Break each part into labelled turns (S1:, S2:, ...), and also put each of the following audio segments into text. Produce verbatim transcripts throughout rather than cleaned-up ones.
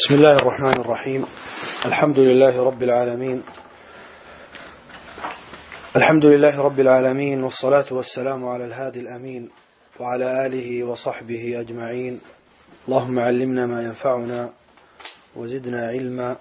S1: بسم الله الرحمن الرحيم. الحمد لله رب العالمين الحمد لله رب العالمين والصلاة والسلام على الهادي الأمين وعلى آله وصحبه أجمعين. اللهم علمنا ما ينفعنا وزدنا علما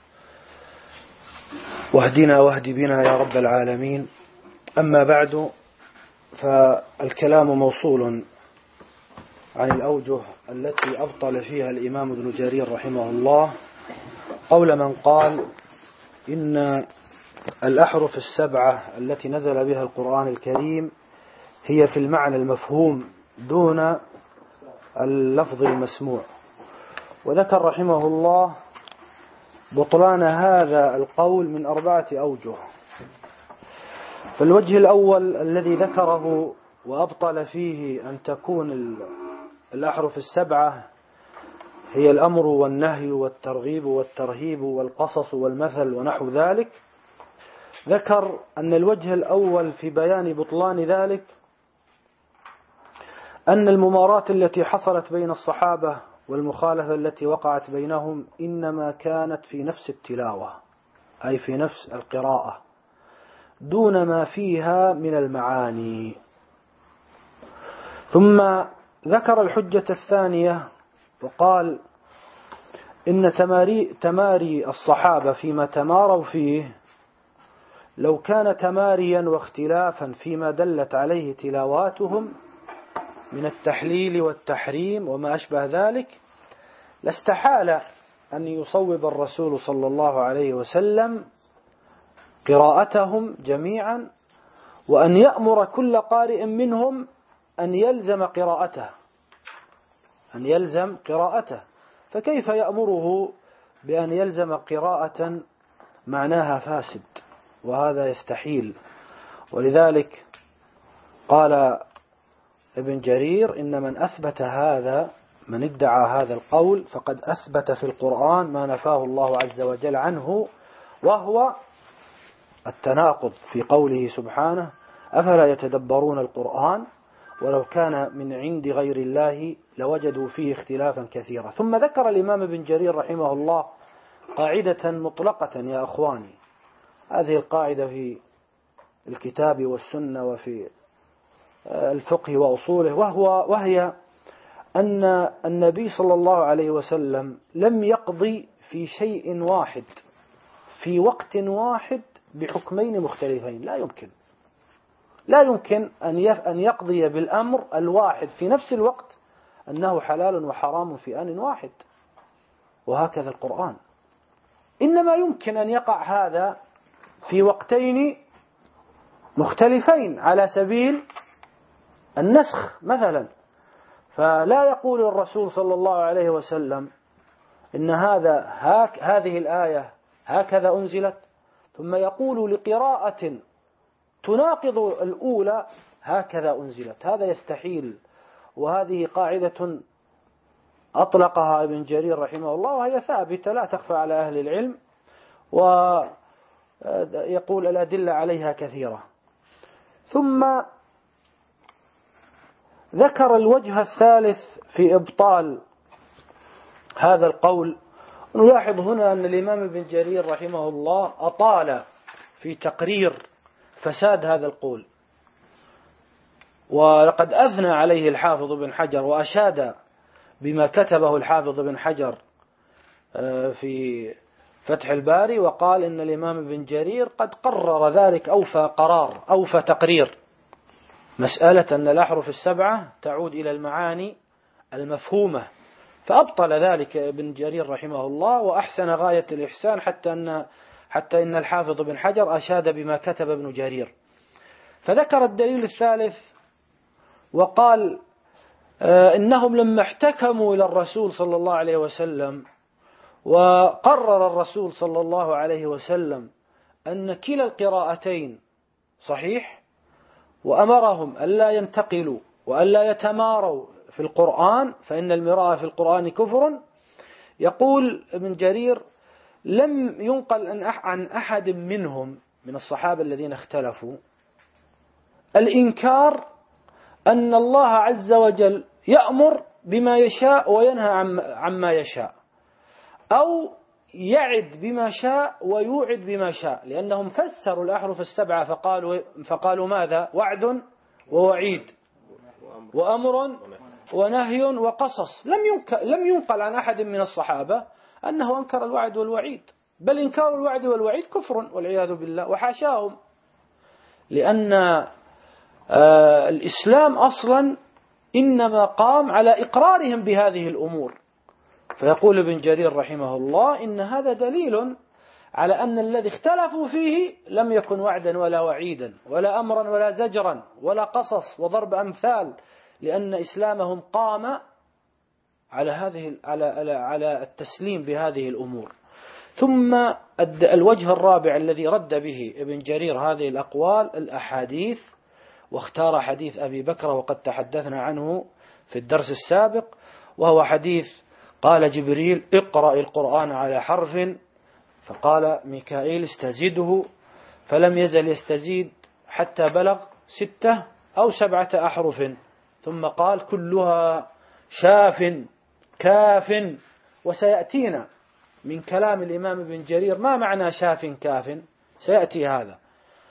S1: واهدنا واهد بنا يا رب العالمين. أما بعد، فالكلام موصول عن الأوجه التي أبطل فيها الإمام ابن جرير رحمه الله قول من قال إن الأحرف السبعة التي نزل بها القرآن الكريم هي في المعنى المفهوم دون اللفظ المسموع. وذكر رحمه الله بطلان هذا القول من أربعة أوجه. فالوجه الأول الذي ذكره وأبطل فيه أن تكون الأحرف السبعة هي الأمر والنهي والترغيب والترهيب والقصص والمثل ونحو ذلك، ذكر أن الوجه الأول في بيان بطلان ذلك أن الممارات التي حصلت بين الصحابة والمخالفة التي وقعت بينهم إنما كانت في نفس التلاوة، أي في نفس القراءة، دون ما فيها من المعاني. ثم ذكر الحجة الثانية وقال إن تماري, تماري الصحابة فيما تماروا فيه لو كان تماريا واختلافا فيما دلت عليه تلاواتهم من التحليل والتحريم وما أشبه ذلك لاستحال أن يصوب الرسول صلى الله عليه وسلم قراءتهم جميعا، وأن يأمر كل قارئ منهم أن يلزم قراءته أن يلزم قراءته فكيف يأمره بأن يلزم قراءة معناها فاسد؟ وهذا يستحيل. ولذلك قال ابن جرير إن من أثبت هذا من ادعى هذا القول فقد أثبت في القرآن ما نفاه الله عز وجل عنه، وهو التناقض في قوله سبحانه أفلا يتدبرون القرآن ولو كان من عند غير الله لوجدوا فيه اختلافا كثيرا. ثم ذكر الإمام ابن جرير رحمه الله قاعدة مطلقة يا أخواني، هذه القاعدة في الكتاب والسنة وفي الفقه وأصوله، وهو وهي أن النبي صلى الله عليه وسلم لم يقضي في شيء واحد في وقت واحد بحكمين مختلفين. لا يمكن لا يمكن أن يقضي بالأمر الواحد في نفس الوقت أنه حلال وحرام في آن واحد، وهكذا القرآن. إنما يمكن أن يقع هذا في وقتين مختلفين على سبيل النسخ مثلا، فلا يقول الرسول صلى الله عليه وسلم إن هذا هاك هذه الآية هكذا أنزلت ثم يقول لقراءة تناقض الأولى هكذا أنزلت. هذا يستحيل، وهذه قاعدة أطلقها ابن جرير رحمه الله وهي ثابتة لا تخفى على أهل العلم، ويقول الأدلة عليها كثيرة. ثم ذكر الوجه الثالث في إبطال هذا القول. نلاحظ هنا أن الإمام ابن جرير رحمه الله أطال في تقرير فساد هذا القول، ولقد أثنى عليه الحافظ ابن حجر وأشاد بما كتبه الحافظ ابن حجر في فتح الباري، وقال إن الإمام ابن جرير قد قرر ذلك أوفى قرار أوفى تقرير، مسألة أن الأحرف السبعة تعود إلى المعاني المفهومة، فأبطل ذلك ابن جرير رحمه الله وأحسن غاية الإحسان حتى أن حتى إن الحافظ ابن حجر أشاد بما كتب ابن جرير. فذكر الدليل الثالث وقال آه إنهم لما احتكموا إلى الرسول صلى الله عليه وسلم وقرر الرسول صلى الله عليه وسلم أن كلا القراءتين صحيح، وأمرهم ألا ينتقلوا وألا يتماروا في القرآن فإن المراءة في القرآن كفر، يقول ابن جرير لم ينقل عن أحد منهم من الصحابة الذين اختلفوا الإنكار أن الله عز وجل يأمر بما يشاء وينهى عما يشاء، أو يعد بما شاء ويوعد بما شاء، لأنهم فسروا الأحرف السبعة فقالوا, فقالوا ماذا؟ وعد ووعيد وأمر ونهي وقصص. لم ينقل, لم ينقل عن أحد من الصحابة أنه أنكر الوعد والوعيد، بل إنكار الوعد والوعيد كفر والعياذ بالله وحاشاهم، لأن آه الإسلام أصلا إنما قام على إقرارهم بهذه الأمور. فيقول ابن جرير رحمه الله إن هذا دليل على أن الذي اختلفوا فيه لم يكن وعدا ولا وعيدا ولا أمرا ولا زجرا ولا قصص وضرب أمثال، لأن إسلامهم قام على هذه على على على التسليم بهذه الأمور. ثم الوجه الرابع الذي رد به ابن جرير هذه الأقوال الأحاديث، واختار حديث أبي بكر وقد تحدثنا عنه في الدرس السابق، وهو حديث قال جبريل اقرأ القرآن على حرف، فقال ميكائيل استزيده، فلم يزل يستزيد حتى بلغ ستة أو سبعة أحرف، ثم قال كلها شاف كاف. وسيأتينا من كلام الإمام ابن جرير ما معنى شاف كاف، سيأتي هذا.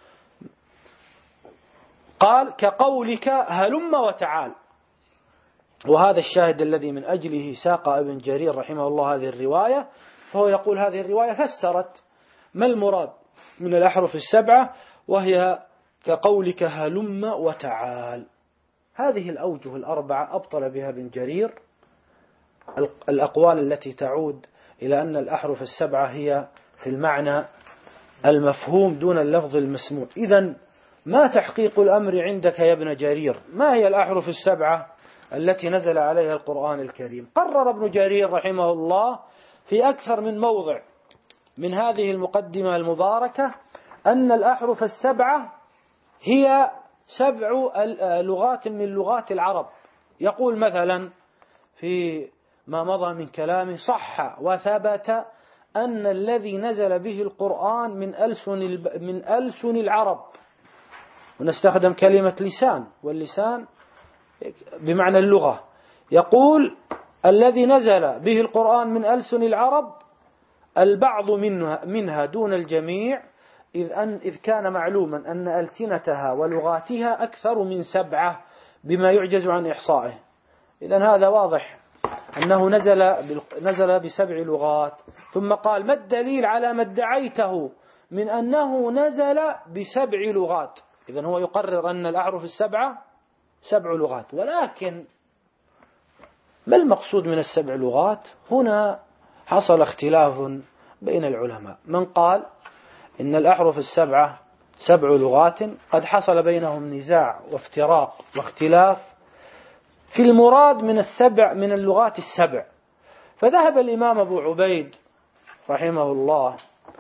S1: قال كقولك هلم وتعال، وهذا الشاهد الذي من أجله ساق ابن جرير رحمه الله هذه الرواية. فهو يقول هذه الرواية فسرت ما المراد من الأحرف السبعة، وهي كقولك هلم وتعال. هذه الأوجه الأربعة أبطل بها ابن جرير الأقوال التي تعود إلى أن الأحرف السبعة هي في المعنى المفهوم دون اللفظ المسموع. إذن ما تحقيق الأمر عندك يا ابن جرير؟ ما هي الأحرف السبعة التي نزل عليها القرآن الكريم؟ قرر ابن جرير رحمه الله في أكثر من موضع من هذه المقدمة المباركة أن الأحرف السبعة هي سبع لغات من لغات العرب. يقول مثلا في ما مضى من كلامه صح وثبت أن الذي نزل به القرآن من ألسن من ألسن العرب، ونستخدم كلمة لسان، واللسان بمعنى اللغة. يقول الذي نزل به القرآن من ألسن العرب البعض منها, منها دون الجميع، إذ, أن إذ كان معلوما أن ألسنتها ولغاتها أكثر من سبعة بما يعجز عن إحصائه. إذن هذا واضح أنه نزل, نزل بسبع لغات. ثم قال ما الدليل على ما ادعيته من أنه نزل بسبع لغات؟ إذن هو يقرر أن الأحرف السبعة سبع لغات، ولكن ما المقصود من السبع لغات؟ هنا حصل اختلاف بين العلماء. من قال إن الأحرف السبعة سبع لغات قد حصل بينهم نزاع وافتراق واختلاف في المراد من السبع من اللغات السبع. فذهب الإمام أبو عبيد رحمه الله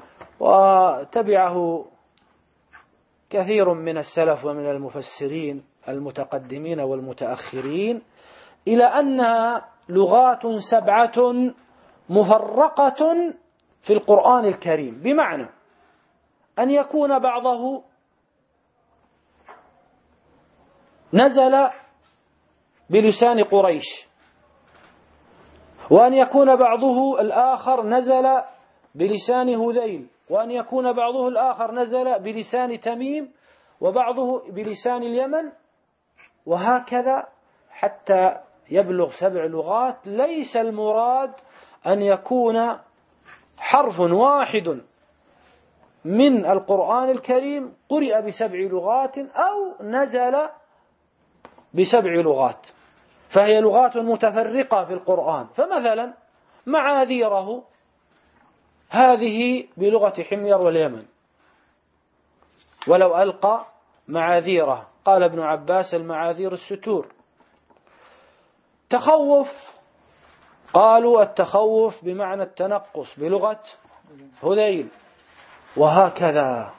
S1: وتبعه كثير من السلف ومن المفسرين المتقدمين والمتأخرين إلى أنها لغات سبعة مفرقة في القرآن الكريم، بمعنى أن يكون بعضه نزل بلسان قريش، وأن يكون بعضه الآخر نزل بلسان هذيل، وأن يكون بعضه الآخر نزل بلسان تميم، وبعضه بلسان اليمن، وهكذا حتى يبلغ سبع لغات. ليس المراد أن يكون حرف واحد من القرآن الكريم قرئ بسبع لغات أو نزل بسبع لغات، فهي لغات متفرقة في القرآن. فمثلا معاذيره هذه بلغة حمير واليمن، ولو ألقى معاذيره قال ابن عباس المعاذير الستور. تخوف قالوا التخوف بمعنى التنقص بلغة هذيل، وهكذا.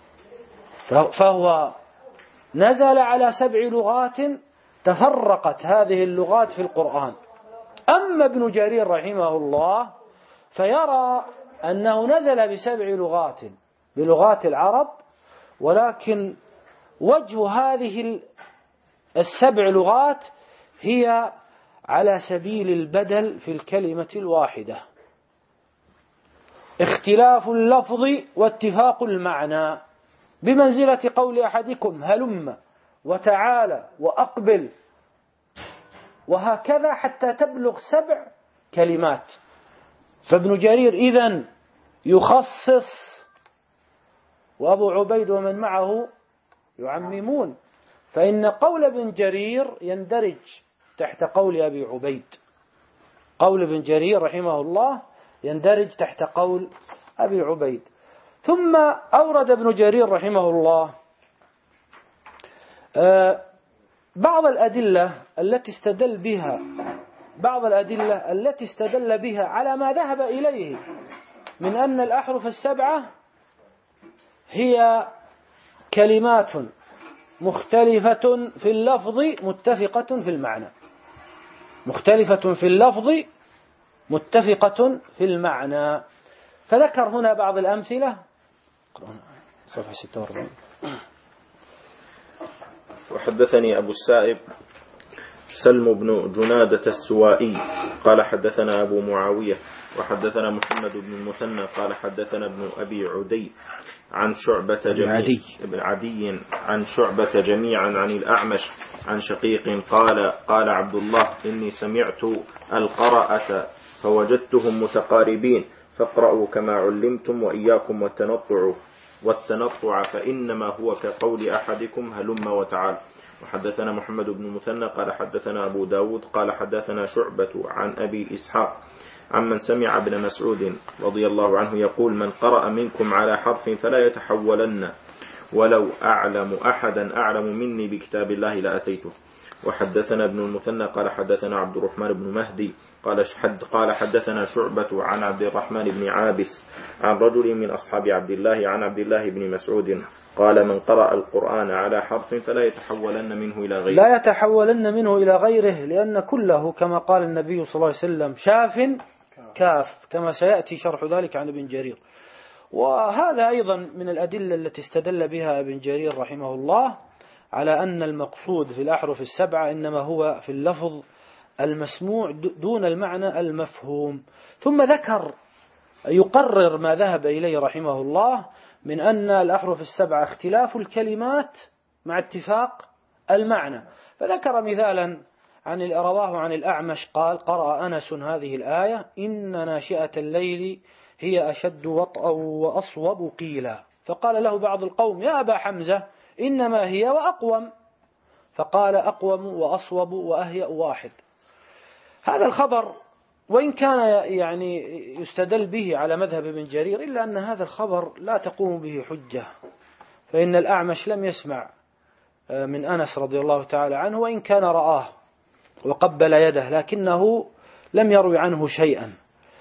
S1: فهو نزل على سبع لغات تفرقت هذه اللغات في القرآن. أما ابن جرير رحمه الله فيرى أنه نزل بسبع لغات بلغات العرب، ولكن وجه هذه السبع لغات هي على سبيل البدل في الكلمة الواحدة. اختلاف اللفظ واتفاق المعنى، بمنزلة قول أحدكم هلم وتعالى وأقبل، وهكذا حتى تبلغ سبع كلمات. فابن جرير إذن يخصص، وأبو عبيد ومن معه يعممون، فإن قول ابن جرير يندرج تحت قول أبي عبيد. قول ابن جرير رحمه الله يندرج تحت قول أبي عبيد. ثم أورد ابن جرير رحمه الله بعض الأدلة التي استدل بها بعض الأدلة التي استدل بها على ما ذهب إليه من أن الأحرف السبعة هي كلمات مختلفة في اللفظ متفقة في المعنى. مختلفة في اللفظ متفقة في المعنى. فذكر هنا بعض الأمثلة. صفحة ستة وأربعين.
S2: وحدثني أبو السائب سلم بن جنادة السوائي قال حدثنا أبو معاوية وحدثنا محمد بن المثنى قال حدثنا ابن أبي عدي عن شعبة جميع ابن عدي عن شعبة جميعا عن الأعمش عن شقيق قال قال عبد الله إني سمعت القراءة فوجدتهم متقاربين فاقرأوا كما علمتم وإياكم والتنطع والتنطع فإنما هو كقول أحدكم هلم وتعال. وحدثنا محمد بن المثنى قال حدثنا أبو داود قال حدثنا شعبة عن أبي إسحاق عمن سمع ابن مسعود رضي الله عنه يقول من قرأ منكم على حرف فلا يتحولن ولو أعلم أحدا أعلم مني بكتاب الله لأتيته. وحدثنا ابن المثنى قال حدثنا عبد الرحمن بن مهدي قال حد قال حدثنا شعبة عن عبد الرحمن بن عابس عن رجل من أصحاب عبد الله عن عبد الله بن مسعود قال من قرأ القرآن على حرف فلا يتحولن منه إلى غيره
S1: لا يتحولن منه إلى غيره لأن كله كما قال النبي صلى الله عليه وسلم شاف كاف كما سيأتي شرح ذلك عن ابن جرير. وهذا أيضا من الأدلة التي استدل بها ابن جرير رحمه الله على أن المقصود في الأحرف السبعة إنما هو في اللفظ المسموع دون المعنى المفهوم. ثم ذكر يقرر ما ذهب إليه رحمه الله من أن الأحرف السبعة اختلاف الكلمات مع اتفاق المعنى. فذكر مثالا عن رواه عن الأعمش قال قرأ أنس هذه الآية إن ناشئة الليل هي أشد وطئا وأصوب قيلا. فقال له بعض القوم يا أبا حمزة إنما هي وأقوم، فقال أقوم وأصوب وأهيأ واحد. هذا الخبر وإن كان يعني يستدل به على مذهب ابن جرير إلا أن هذا الخبر لا تقوم به حجة، فإن الأعمش لم يسمع من أنس رضي الله تعالى عنه وإن كان رآه وقبل يده لكنه لم يروي عنه شيئا.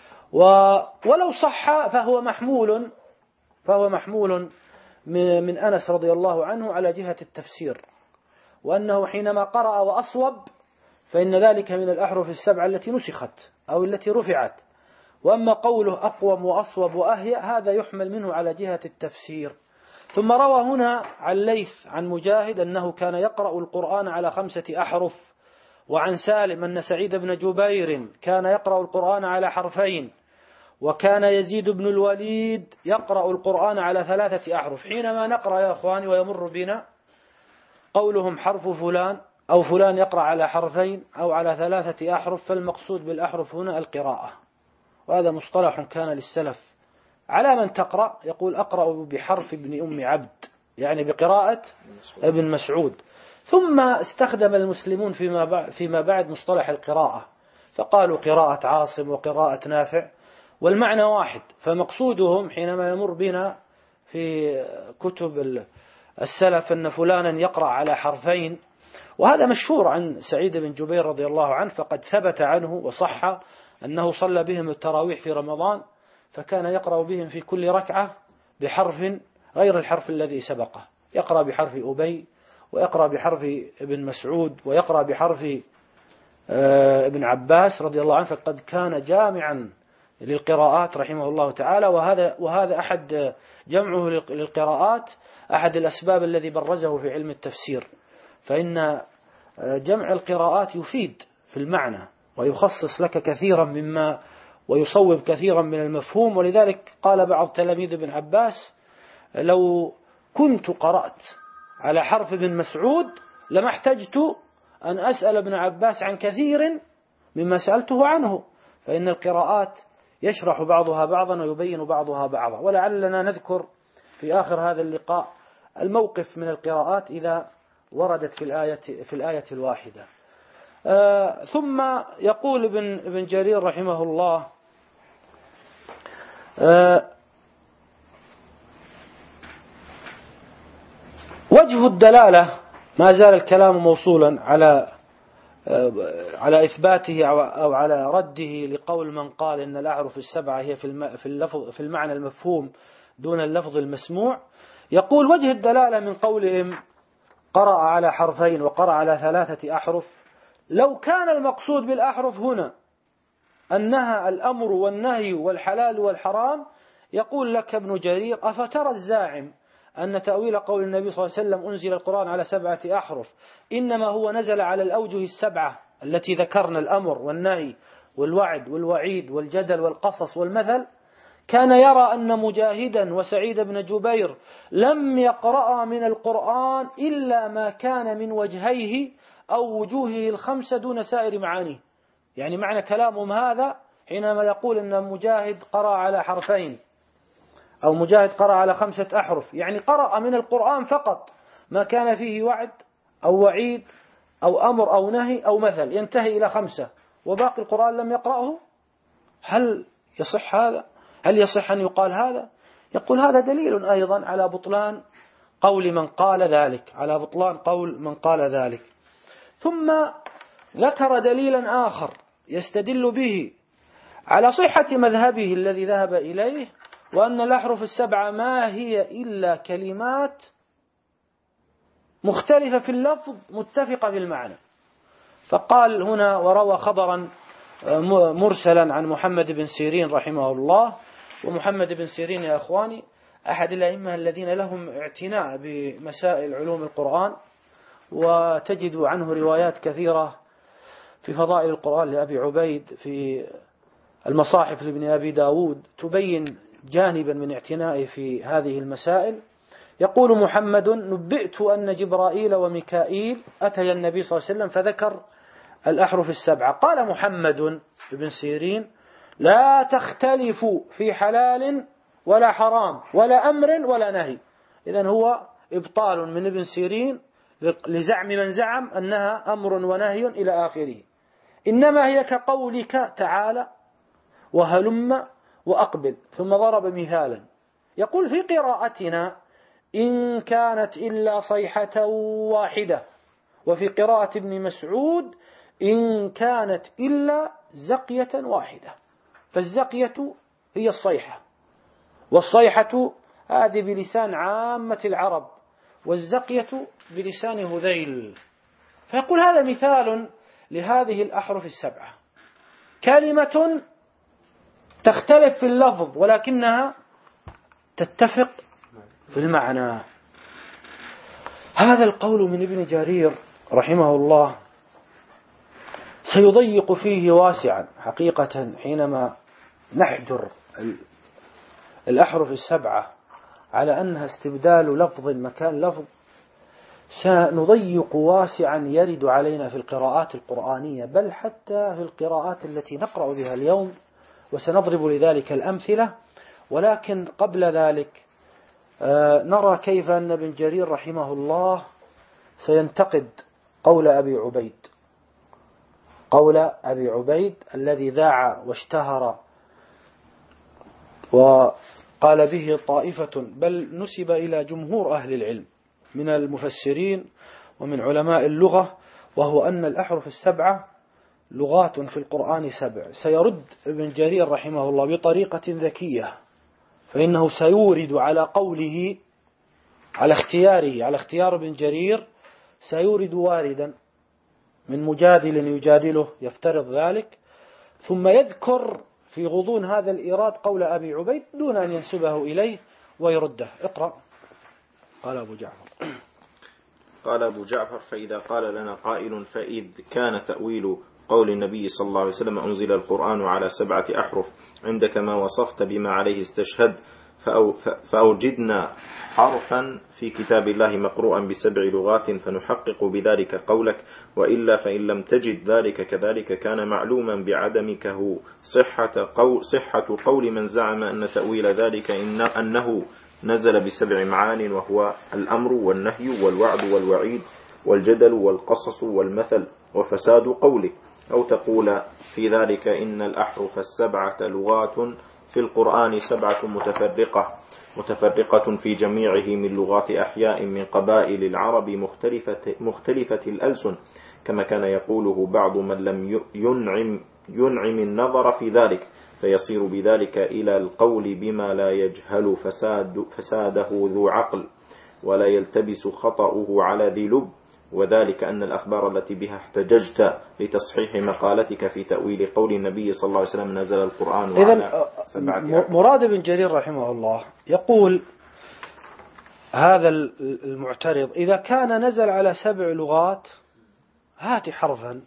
S1: ولو صح فهو محمول فهو محمول من أنس رضي الله عنه على جهة التفسير، وأنه حينما قرأ وأصوب فإن ذلك من الأحرف السبعة التي نسخت أو التي رفعت. وأما قوله أقوم وأصوب وأهيأ هذا يحمل منه على جهة التفسير. ثم روى هنا عن ليث عن مجاهد أنه كان يقرأ القرآن على خمسة أحرف، وعن سالم أن سعيد بن جبير كان يقرأ القرآن على حرفين، وكان يزيد بن الوليد يقرأ القرآن على ثلاثة أحرف. حينما نقرأ يا أخواني ويمر بنا قولهم حرف فلان أو فلان يقرأ على حرفين أو على ثلاثة أحرف فالمقصود بالأحرف هنا القراءة، وهذا مصطلح كان للسلف. على من تقرأ يقول أقرأ بحرف ابن أم عبد يعني بقراءة ابن مسعود. ثم استخدم المسلمون فيما فيما بعد مصطلح القراءة فقالوا قراءة عاصم وقراءة نافع والمعنى واحد. فمقصودهم حينما يمر بنا في كتب السلف أن فلانا يقرأ على حرفين، وهذا مشهور عن سعيد بن جبير رضي الله عنه، فقد ثبت عنه وصح أنه صلى بهم التراويح في رمضان فكان يقرأ بهم في كل ركعة بحرف غير الحرف الذي سبقه، يقرأ بحرف أبي ويقرأ بحرف ابن مسعود ويقرأ بحرف ابن عباس رضي الله عنه، فقد كان جامعا للقراءات رحمه الله تعالى. وهذا وهذا أحد جمعه للقراءات أحد الأسباب الذي برزه في علم التفسير، فإن جمع القراءات يفيد في المعنى ويخصص لك كثيرا مما ويصوب كثيرا من المفهوم. ولذلك قال بعض تلاميذ ابن عباس: لو كنت قرأت على حرف ابن مسعود لما احتجت أن أسأل ابن عباس عن كثير مما سألته عنه، فإن القراءات يشرح بعضها بعضا ويبين بعضها بعضا. ولعلنا نذكر في آخر هذا اللقاء الموقف من القراءات إذا وردت في الآية, في الآية الواحدة. آه ثم يقول ابن, ابن جرير رحمه الله: آه وجه الدلالة، ما زال الكلام موصولا على آه على إثباته أو على رده لقول من قال إن الأحرف السبعة هي في في اللفظ في المعنى المفهوم دون اللفظ المسموع. يقول: وجه الدلالة من قولهم قرأ على حرفين وقرأ على ثلاثة أحرف، لو كان المقصود بالأحرف هنا أنها الأمر والنهي والحلال والحرام، يقول لك ابن جرير: أفترى الزاعم أن تأويل قول النبي صلى الله عليه وسلم أنزل القرآن على سبعة أحرف إنما هو نزل على الأوجه السبعة التي ذكرنا، الأمر والنهي والوعد والوعيد والجدل والقصص والمثل؟ كان يرى أن مجاهدا وسعيد بن جبير لم يقرأ من القرآن إلا ما كان من وجهيه أو وجوهه الخمسة دون سائر معانيه. يعني معنى كلامهم هذا حينما يقول أن مجاهد قرأ على حرفين أو مجاهد قرأ على خمسة أحرف، يعني قرأ من القرآن فقط ما كان فيه وعد أو وعيد أو أمر أو نهي أو مثل، ينتهي إلى خمسة، وباقي القرآن لم يقرأه. هل يصح هذا؟ هل يصح أن يقال هذا؟ يقول: هذا دليل أيضا على بطلان قول من قال ذلك، على بطلان قول من قال ذلك. ثم ذكر دليلا آخر يستدل به على صحة مذهبه الذي ذهب إليه، وأن الأحرف السبعة ما هي إلا كلمات مختلفة في اللفظ متفقة في المعنى. فقال هنا: وروى خبرا مرسلا عن محمد بن سيرين رحمه الله. ومحمد بن سيرين يا أخواني أحد الأئمة الذين لهم اعتناء بمسائل علوم القرآن، وتجد عنه روايات كثيرة في فضائل القرآن لأبي عبيد، في المصاحف لابن أبي داود، تبين جانبا من اعتنائه في هذه المسائل. يقول محمد: نبئت أن جبرائيل وميكائيل أتي النبي صلى الله عليه وسلم فذكر الأحرف السبعة. قال محمد بن سيرين: لا تختلفوا في حلال ولا حرام ولا أمر ولا نهي. إذن هو إبطال من ابن سيرين لزعم من زعم أنها أمر ونهي إلى آخره، إنما هي كقولك تعالى: وهلم وأقبل. ثم ضرب مثالا يقول: في قراءتنا إن كانت إلا صيحة واحدة، وفي قراءة ابن مسعود إن كانت إلا زقية واحدة. فالزقية هي الصيحة، والصيحة هذه بلسان عامة العرب، والزقية بلسان هذيل. فيقول: هذا مثال لهذه الأحرف السبعة، كلمة تختلف في اللفظ ولكنها تتفق في المعنى. هذا القول من ابن جرير رحمه الله سيضيق فيه واسعا حقيقة. حينما نحجر الأحرف السبعة على أنها استبدال لفظ مكان لفظ، سنضيق واسعا يرد علينا في القراءات القرآنية، بل حتى في القراءات التي نقرأ بها اليوم، وسنضرب لذلك الأمثلة. ولكن قبل ذلك نرى كيف أن ابن جرير رحمه الله سينتقد قول أبي عبيد، قول أبي عبيد الذي ذاع واشتهر وقال به طائفة، بل نسب إلى جمهور أهل العلم من المفسرين ومن علماء اللغة، وهو أن الأحرف السبعة لغات في القرآن سبع. سيرد ابن جرير رحمه الله بطريقة ذكية، فإنه سيورد على قوله، على اختياره، على اختيار ابن جرير، سيورد واردا من مجادل يجادله يفترض ذلك، ثم يذكر في غضون هذا الإيراد قول أبي عبيد دون أن ينسبه إليه ويرده. اقرأ. قال أبو جعفر
S2: قال أبو جعفر: فإذا قال لنا قائل: فإذ كان تأويل قول النبي صلى الله عليه وسلم أنزل القرآن على سبعة أحرف عندك ما وصفت بما عليه استشهد فأو فأوجدنا حرفا في كتاب الله مقروءا بسبع لغات فنحقق بذلك قولك، وإلا فإن لم تجد ذلك كذلك كان معلوما بعدمكه صحة قول, صحة قول من زعم أن تأويل ذلك إن أنه نزل بسبع معان، وهو الأمر والنهي والوعد والوعيد والجدل والقصص والمثل، وفساد قوله. أو تقول في ذلك إن الأحرف السبعة لغات في القرآن سبعة متفرقة متفرقة في جميعه من لغات أحياء من قبائل العرب مختلفة, مختلفة الألسن، كما كان يقوله بعض من لم ينعم, ينعم النظر في ذلك، فيصير بذلك إلى القول بما لا يجهل فساد فساده ذو عقل ولا يلتبس خطأه على ذي لب، وذلك أن الأخبار التي بها احتججت لتصحيح مقالتك في تأويل قول النبي صلى الله عليه وسلم نزل القرآن على سبعة.
S1: مراد بن جرير رحمه الله يقول هذا المعترض إذا كان نزل على سبع لغات هات حرفا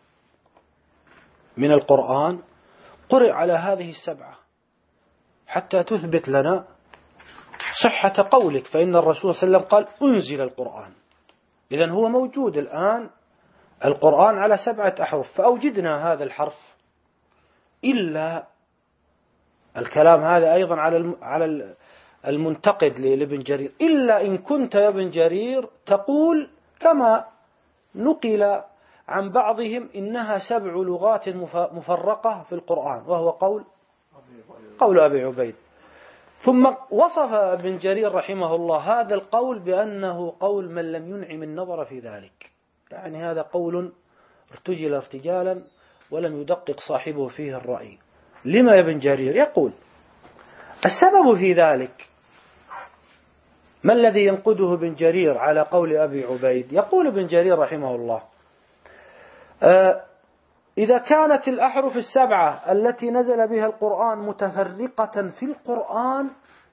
S1: من القرآن قرئ على هذه السبعة حتى تثبت لنا صحة قولك، فإن الرسول صلى الله عليه وسلم قال أنزل القرآن، إذن هو موجود الآن القرآن على سبعة أحرف، فأوجدنا هذا الحرف. إلا الكلام هذا أيضا على على المنتقد لابن جرير، إلا إن كنت يا ابن جرير تقول كما نقل عن بعضهم إنها سبع لغات مفرقة في القرآن، وهو قول قول أبي عبيد. ثم وصف ابن جرير رحمه الله هذا القول بأنه قول من لم ينعم النظر في ذلك، يعني هذا قول ارتجل ارتجالا ولم يدقق صاحبه فيه الرأي. لما يا ابن جرير؟ يقول السبب في ذلك ما الذي ينقده ابن جرير على قول أبي عبيد؟ يقول ابن جرير رحمه الله آه إذا كانت الأحرف السبعة التي نزل بها القرآن متفرقة في القرآن،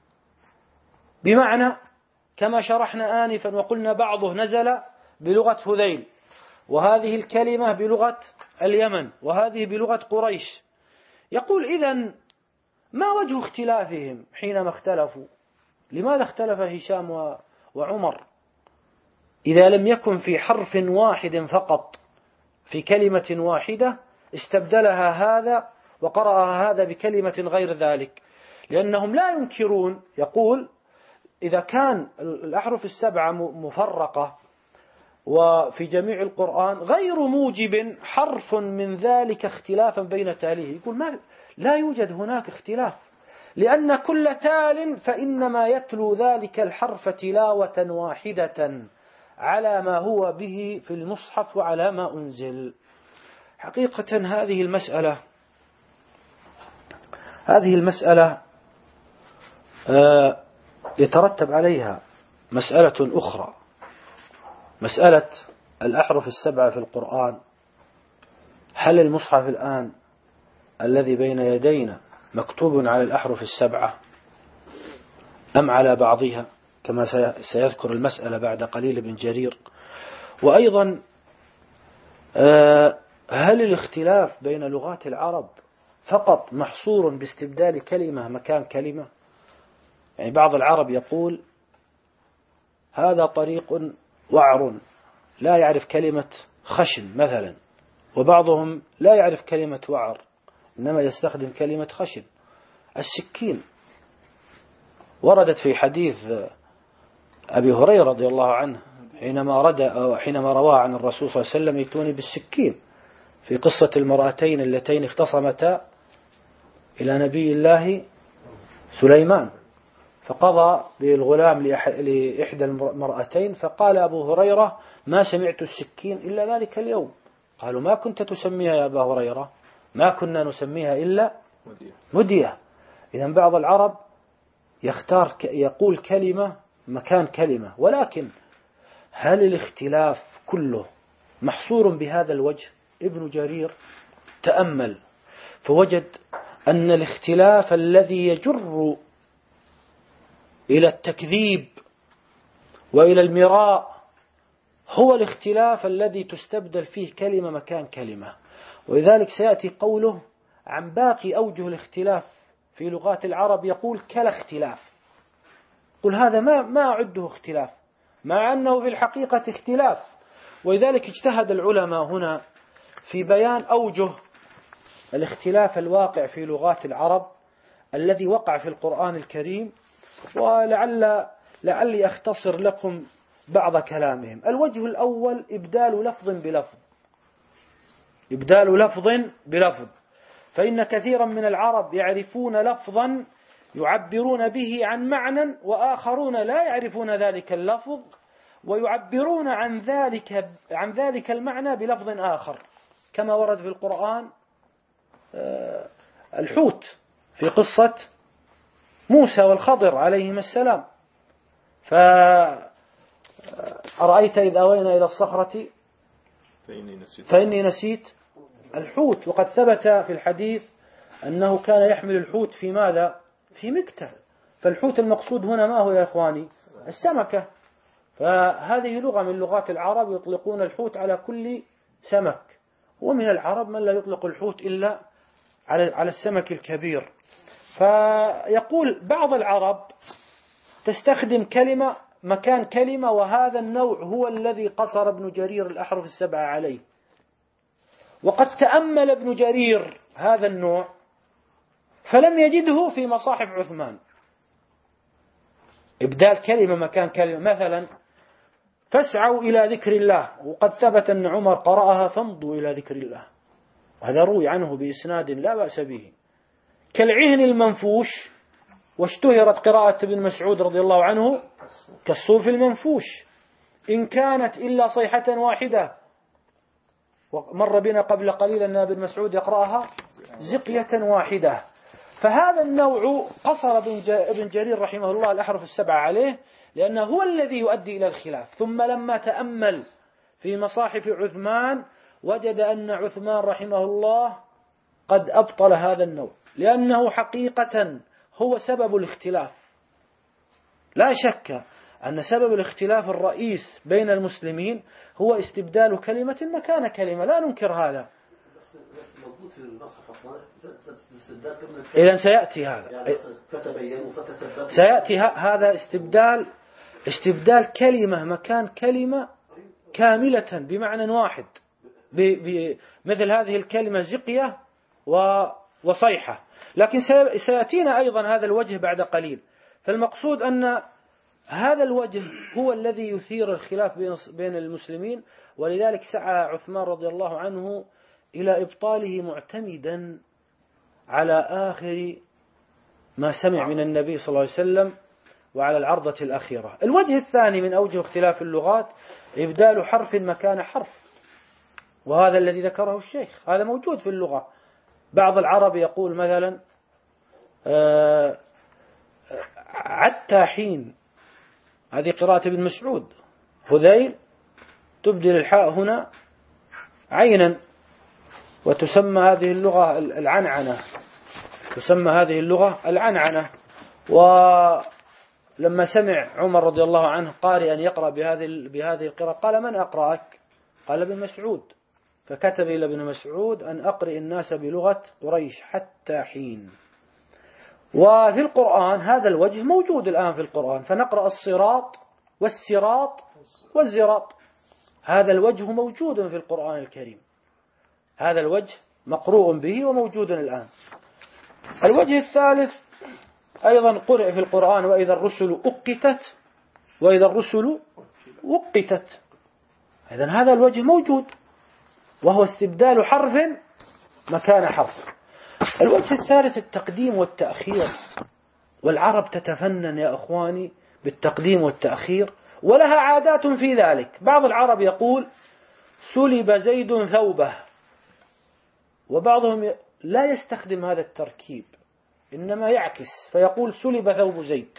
S1: بمعنى كما شرحنا آنفا وقلنا بعضه نزل بلغة هذيل، وهذه الكلمة بلغة اليمن، وهذه بلغة قريش، يقول إذن ما وجه اختلافهم حينما اختلفوا؟ لماذا اختلف هشام وعمر إذا لم يكن في حرف واحد فقط في كلمة واحدة استبدلها هذا وقرأها هذا بكلمة غير ذلك؟ لأنهم لا ينكرون، يقول إذا كان الأحرف السبعة مفرقة وفي جميع القرآن غير موجب حرف من ذلك اختلافا بين تاليه، يقول ما لا يوجد هناك اختلاف، لأن كل تال فإنما يتلو ذلك الحرف تلاوة واحدة على ما هو به في المصحف وعلى ما أنزل. حقيقة هذه المسألة هذه المسألة يترتب عليها مسألة أخرى، مسألة الأحرف السبعة في القرآن. هل المصحف الآن الذي بين يدينا مكتوب على الأحرف السبعة أم على بعضها كما سيذكر المسألة بعد قليل ابن جرير؟ وأيضا هل الاختلاف بين لغات العرب فقط محصور باستبدال كلمة مكان كلمة؟ يعني بعض العرب يقول هذا طريق وعر لا يعرف كلمة خشن مثلا، وبعضهم لا يعرف كلمة وعر إنما يستخدم كلمة خشن. السكين وردت في حديث أبي هريرة رضي الله عنه حينما رد أو حينما روى عن الرسول صلى الله عليه وسلم يأتوني بالسكين في قصة المرأتين اللتين اختصمتا إلى نبي الله سليمان، فقضى بالغلام لإحدى المرأتين، فقال أبو هريرة ما سمعت السكين إلا ذلك اليوم. قالوا ما كنت تسميها يا أبا هريرة؟ ما كنا نسميها إلا مدية. إذن بعض العرب يختار يقول كلمة مكان كلمة، ولكن هل الاختلاف كله محصور بهذا الوجه؟ ابن جرير تأمل فوجد أن الاختلاف الذي يجر إلى التكذيب وإلى المراء هو الاختلاف الذي تستبدل فيه كلمة مكان كلمة. ولذلك سيأتي قوله عن باقي أوجه الاختلاف في لغات العرب، يقول كلا اختلاف. قل هذا ما ما أعده اختلاف، مع أنه في الحقيقة اختلاف. ولذلك اجتهد العلماء هنا في بيان أوجه الاختلاف الواقع في لغات العرب الذي وقع في القرآن الكريم، ولعل لعلي أختصر لكم بعض كلامهم. الوجه الأول إبدال لفظ بلفظ، إبدال لفظ بلفظ، فإن كثيرا من العرب يعرفون لفظا يعبرون به عن معنى، وآخرون لا يعرفون ذلك اللفظ ويعبرون عن ذلك عن ذلك المعنى بلفظ آخر، كما ورد في القرآن الحوت في قصة موسى والخضر عليهما السلام. فأرأيت إذ أوينا إلى الصخرة
S2: فإني نسيت,
S1: فإني نسيت الحوت. وقد ثبت في الحديث أنه كان يحمل الحوت في ماذا؟ في مكتل. فالحوت المقصود هنا ما هو يا إخواني؟ السمكة. فهذه لغة من لغات العرب يطلقون الحوت على كل سمك، ومن العرب من لا يطلق الحوت إلا على على السمك الكبير. فيقول بعض العرب تستخدم كلمة مكان كلمة، وهذا النوع هو الذي قصر ابن جرير الأحرف السبعة عليه. وقد تأمل ابن جرير هذا النوع فلم يجده في مصاحف عثمان، إبدال كلمة مكان كلمة. مثلا فاسعوا إلى ذكر الله، وقد ثبت أن عمر قرأها فامضوا إلى ذكر الله، هذا روي عنه بإسناد لا بأس به. كالعهن المنفوش، واشتهرت قراءة ابن مسعود رضي الله عنه كالصوف المنفوش، إن كانت إلا صيحة واحدة. ومر بنا قبل قليل أن ابن مسعود يقرأها زقية واحدة. فهذا النوع قصر ابن جرير رحمه الله الأحرف السبعة عليه، لأنه هو الذي يؤدي إلى الخلاف. ثم لما تأمل في مصاحف عثمان وجد أن عثمان رحمه الله قد أبطل هذا النوع، لأنه حقيقة هو سبب الاختلاف. لا شك أن سبب الاختلاف الرئيس بين المسلمين هو استبدال كلمة مكان كلمة، لا ننكر هذا. إذن سيأتي هذا سيأتي هذا استبدال استبدال كلمة مكان كلمة كاملة بمعنى واحد، مثل هذه الكلمة زقية وصيحة. لكن سيأتينا أيضا هذا الوجه بعد قليل. فالمقصود أن هذا الوجه هو الذي يثير الخلاف بين المسلمين، ولذلك سعى عثمان رضي الله عنه إلى إبطاله معتمدا على آخر ما سمع من النبي صلى الله عليه وسلم وعلى العرضة الأخيرة. الوجه الثاني من أوجه اختلاف اللغات إبدال حرف مكان حرف، وهذا الذي ذكره الشيخ، هذا موجود في اللغة. بعض العرب يقول مثلا آه عتى حين، هذه قراءة ابن مسعود، هذيل تبدل الحاء هنا عينا، وتسمى هذه اللغة العنعنة، تسمى هذه اللغة العنعنة. ولما سمع عمر رضي الله عنه قارئا يقرأ بهذه بهذه القراءة قال: من أقرأك؟ قال: ابن مسعود. فكتب إلى ابن مسعود أن أقرئ الناس بلغة قريش حتى حين. وفي القرآن هذا الوجه موجود الآن في القرآن، فنقرأ الصراط والسراط والزراط، هذا الوجه موجود في القرآن الكريم، هذا الوجه مقروء به وموجود الآن. الوجه الثالث أيضا قرئ في القرآن: وإذا الرسل أقتت وإذا الرسل وقتت. إذن هذا الوجه موجود، وهو استبدال حرف مكان حرف. الوجه الثالث التقديم والتأخير، والعرب تتفنن يا أخواني بالتقديم والتأخير، ولها عادات في ذلك. بعض العرب يقول: سلب زيد ثوبه، وبعضهم لا يستخدم هذا التركيب، إنما يعكس فيقول: سلب ثوب زيد.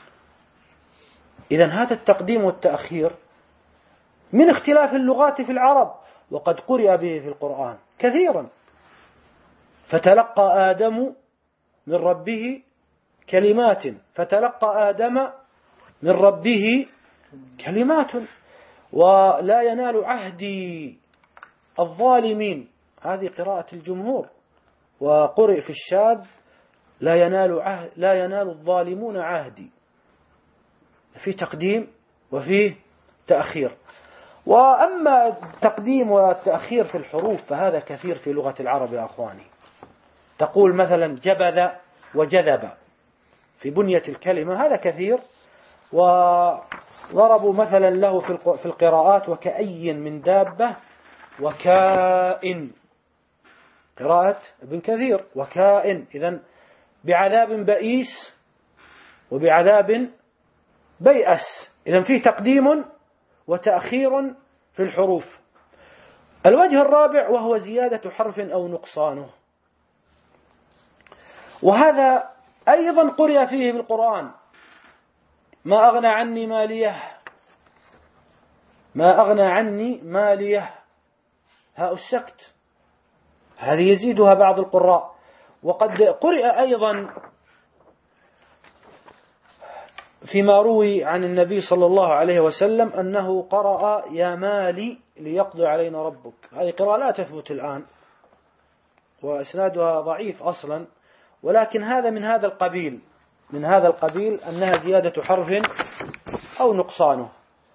S1: إذن هذا التقديم والتأخير من اختلاف اللغات في العرب، وقد قرئ به في القرآن كثيرا. فتلقى آدم من ربه كلمات فتلقى آدم من ربه كلمات ولا ينال عهدي الظالمين، هذه قراءة الجمهور. وقرئ في الشاذ لا ينال عهد لا ينال الظالمون عهدي، في تقديم وفي تأخير. وأما التقديم والتأخير في الحروف فهذا كثير في لغة العرب يا أخواني. تقول مثلا جبذ وجذب في بنية الكلمة، هذا كثير. وضربوا مثلا له في القراءات وكأي من دابة وكائن، قراءة ابن كثير وكائن، إذن بعذاب بئيس وبعذاب بيأس، إذن فيه تقديم وتأخير في الحروف. الوجه الرابع وهو زيادة حرف أو نقصانه، وهذا أيضا قرئ فيه بالقرآن. ما أغنى عني ماليه، ما أغنى عني ماليه، هاء السكت، هذه يزيدها بعض القراء. وقد قرئ أيضا فيما روي عن النبي صلى الله عليه وسلم أنه قرأ يا مالي ليقضي علينا ربك. هذه قراءة لا تثبت الآن وإسنادها ضعيف أصلا، ولكن هذا من هذا القبيل من هذا القبيل أنها زيادة حرف أو نقصانه.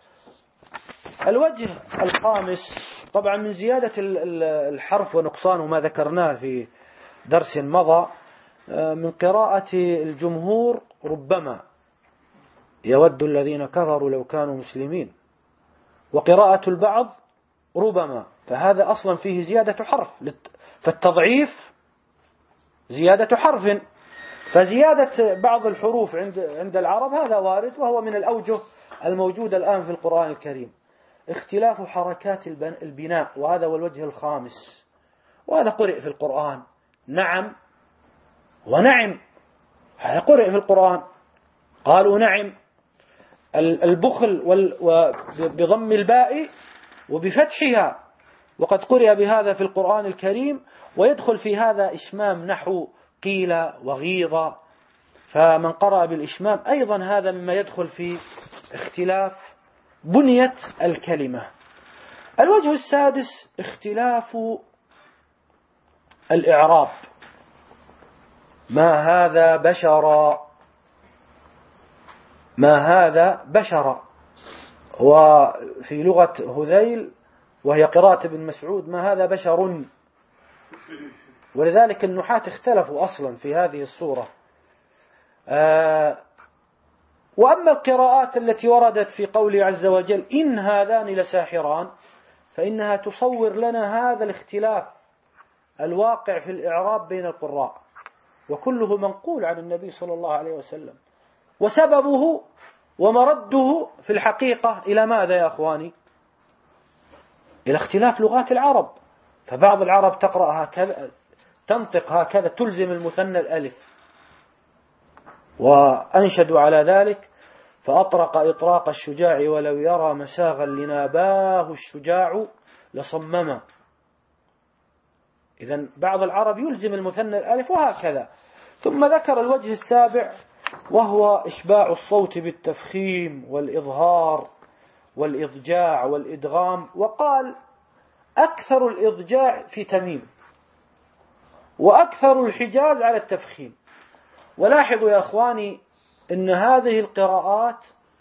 S1: الوجه الخامس طبعا من زيادة الحرف ونقصانه ما ذكرناه في درس مضى من قراءة الجمهور ربما يود الذين كفروا لو كانوا مسلمين، وقراءة البعض ربما، فهذا أصلا فيه زيادة حرف، فالتضعيف زيادة حرف. فزيادة بعض الحروف عند عند العرب هذا وارد، وهو من الأوجه الموجودة الآن في القرآن الكريم. اختلاف حركات البناء، وهذا هو الوجه الخامس، وهذا قرئ في القرآن. نعم ونعم، هذا قرئ في القرآن، قالوا نعم. البخل بضم الباء وبفتحها، وقد قرئ بهذا في القرآن الكريم. ويدخل في هذا إشمام نحو قيل وغيظ، فمن قرأ بالإشمام أيضا هذا مما يدخل في اختلاف بنية الكلمة. الوجه السادس اختلاف الإعراب. ما هذا بشرا، ما هذا بشرا. وفي لغة هذيل وهي قراءة ابن مسعود ما هذا بشر، ولذلك النحاة اختلفوا أصلا في هذه الصورة. آه وأما القراءات التي وردت في قوله عز وجل إن هذان لساحران، فإنها تصور لنا هذا الاختلاف الواقع في الإعراب بين القراء، وكله منقول عن النبي صلى الله عليه وسلم، وسببه ومرده في الحقيقة إلى ماذا يا أخواني؟ إلى اختلاف لغات العرب. فبعض العرب تقرأ هكذا، تنطق هكذا، تلزم المثنى الألف، وأنشدوا على ذلك فأطرق إطراق الشجاع ولو يرى مساغا لناباه الشجاع لصمما. إذن بعض العرب يلزم المثنى الألف وهكذا. ثم ذكر الوجه السابع وهو إشباع الصوت بالتفخيم والإظهار والإضجاع والإدغام، وقال أكثر الإضجاع في تميم وأكثر الحجاز على التفخيم. ولاحظوا يا أخواني أن هذه القراءات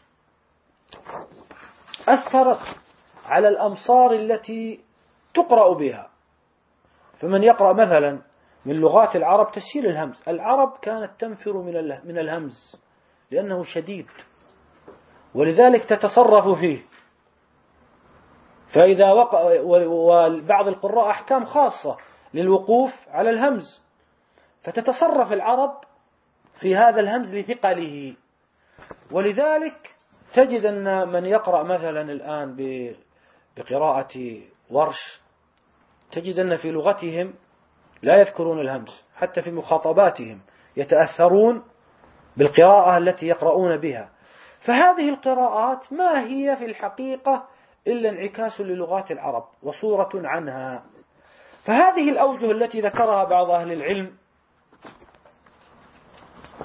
S1: أثرت على الأمصار التي تقرأ بها. فمن يقرأ مثلا من لغات العرب تسهيل الهمز، العرب كانت تنفر من الهمز لأنه شديد، ولذلك تتصرف فيه. فإذا وقع، وبعض القراء أحكام خاصة للوقوف على الهمز، فتتصرف العرب في هذا الهمز لثقله. ولذلك تجد أن من يقرأ مثلا الآن بقراءة ورش تجد أن في لغتهم لا يذكرون الهمز، حتى في مخاطباتهم يتأثرون بالقراءة التي يقرؤون بها. فهذه القراءات ما هي في الحقيقة إلا انعكاس للغات العرب وصورة عنها. فهذه الأوجه التي ذكرها بعض أهل العلم،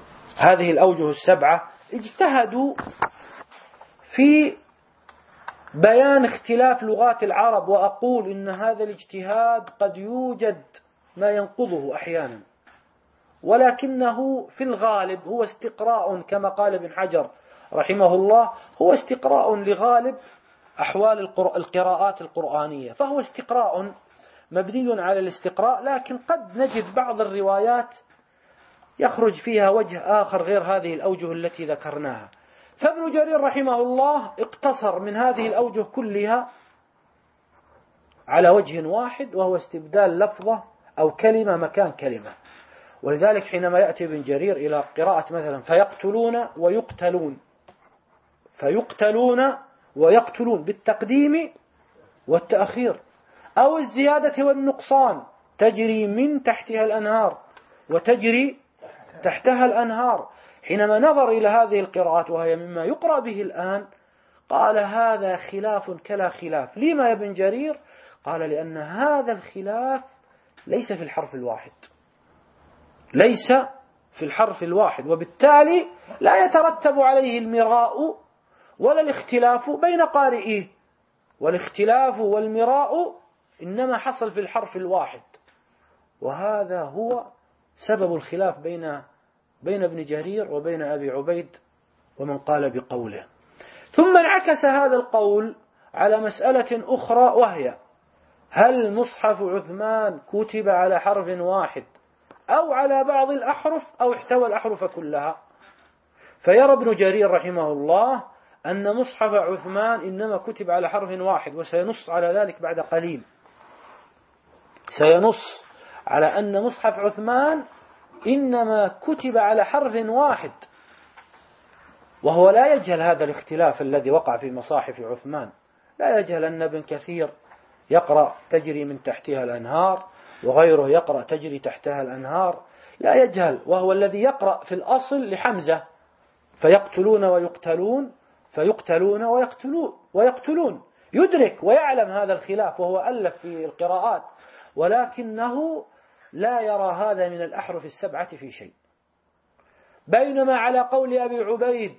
S1: هذه الأوجه السبعة، اجتهدوا في بيان اختلاف لغات العرب، وأقول إن هذا الاجتهاد قد يوجد ما ينقضه أحيانا، ولكنه في الغالب هو استقراء كما قال ابن حجر رحمه الله، هو استقراء لغالب أحوال القراءات القرآنية، فهو استقراء مبني على الاستقراء، لكن قد نجد بعض الروايات يخرج فيها وجه آخر غير هذه الأوجه التي ذكرناها. فابن جرير رحمه الله اقتصر من هذه الأوجه كلها على وجه واحد، وهو استبدال لفظة أو كلمة مكان كلمة. ولذلك حينما يأتي ابن جرير إلى قراءة مثلا فيقتلون ويقتلون، فيقتلون ويقتلون بالتقديم والتأخير، أو الزيادة والنقصان، تجري من تحتها الأنهار وتجري تحتها الأنهار. حينما نظر إلى هذه القراءات وهي مما يقرأ به الآن، قال هذا خلاف كلا خلاف. لما يا ابن جرير؟ قال لأن هذا الخلاف ليس في الحرف الواحد، ليس في الحرف الواحد، وبالتالي لا يترتب عليه المراء ولا الاختلاف بين قارئيه، والاختلاف والمراء إنما حصل في الحرف الواحد، وهذا هو سبب الخلاف بين بين ابن جرير وبين أبي عبيد ومن قال بقوله. ثم انعكس هذا القول على مسألة أخرى، وهي هل مصحف عثمان كتب على حرف واحد أو على بعض الأحرف أو احتوى الأحرف كلها؟ فيرى ابن جرير رحمه الله أن مصحف عثمان إنما كتب على حرف واحد، وسينص على ذلك بعد قليل، سينص على أن مصحف عثمان إنما كتب على حرف واحد، وهو لا يجهل هذا الاختلاف الذي وقع في مصاحف عثمان، لا يجهل أن ابن كثير يقرأ تجري من تحتها الأنهار، وغيره يقرأ تجري تحتها الأنهار، لا يجهل، وهو الذي يقرأ في الأصل لحمزة فيقتلون ويقتلون، فيقتلون ويقتلون ويقتلون، يدرك ويعلم هذا الخلاف، وهو ألف في القراءات، ولكنه لا يرى هذا من الأحرف السبعة في شيء. بينما على قول أبي عبيد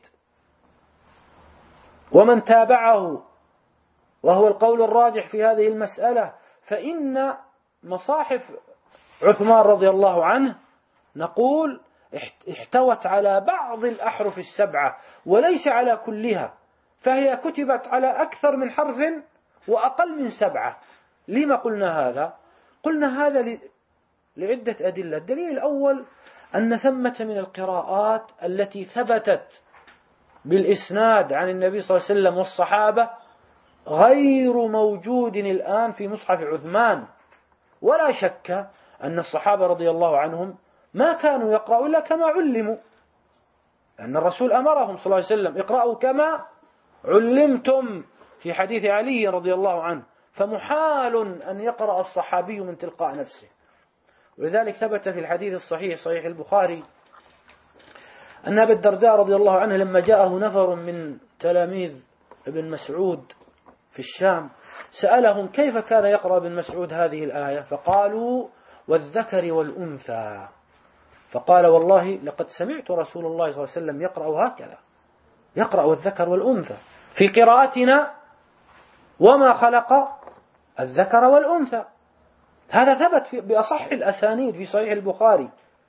S1: ومن تابعه، وهو القول الراجح في هذه المسألة، فإن مصاحف عثمان رضي الله عنه نقول احتوت على بعض الأحرف السبعة وليس على كلها، فهي كتبت على أكثر من حرف وأقل من سبعة. لما قلنا هذا؟ قلنا هذا لعدة أدلة. الدليل الأول أن ثمة من القراءات التي ثبتت بالإسناد عن النبي صلى الله عليه وسلم والصحابة غير موجود الآن في مصحف عثمان، ولا شك أن الصحابة رضي الله عنهم ما كانوا يقرأوا إلا كما علموا، أن الرسول أمرهم صلى الله عليه وسلم اقرأوا كما علمتم في حديث علي رضي الله عنه، فمحال أن يقرأ الصحابي من تلقاء نفسه. ولذلك ثبت في الحديث الصحيح صحيح البخاري أن أبا الدرداء رضي الله عنه لما جاءه نفر من تلاميذ ابن مسعود في الشام سألهم كيف كان يقرأ ابن مسعود هذه الآية، فقالوا والذكر والأنثى، فقال والله لقد سمعت رسول الله صلى الله عليه وسلم يقرأ هكذا، يقرأ والذكر والأنثى في قراءتنا وما خلق الذكر والأنثى. هذا ثبت بأصح الأسانيد في صحيح البخاري.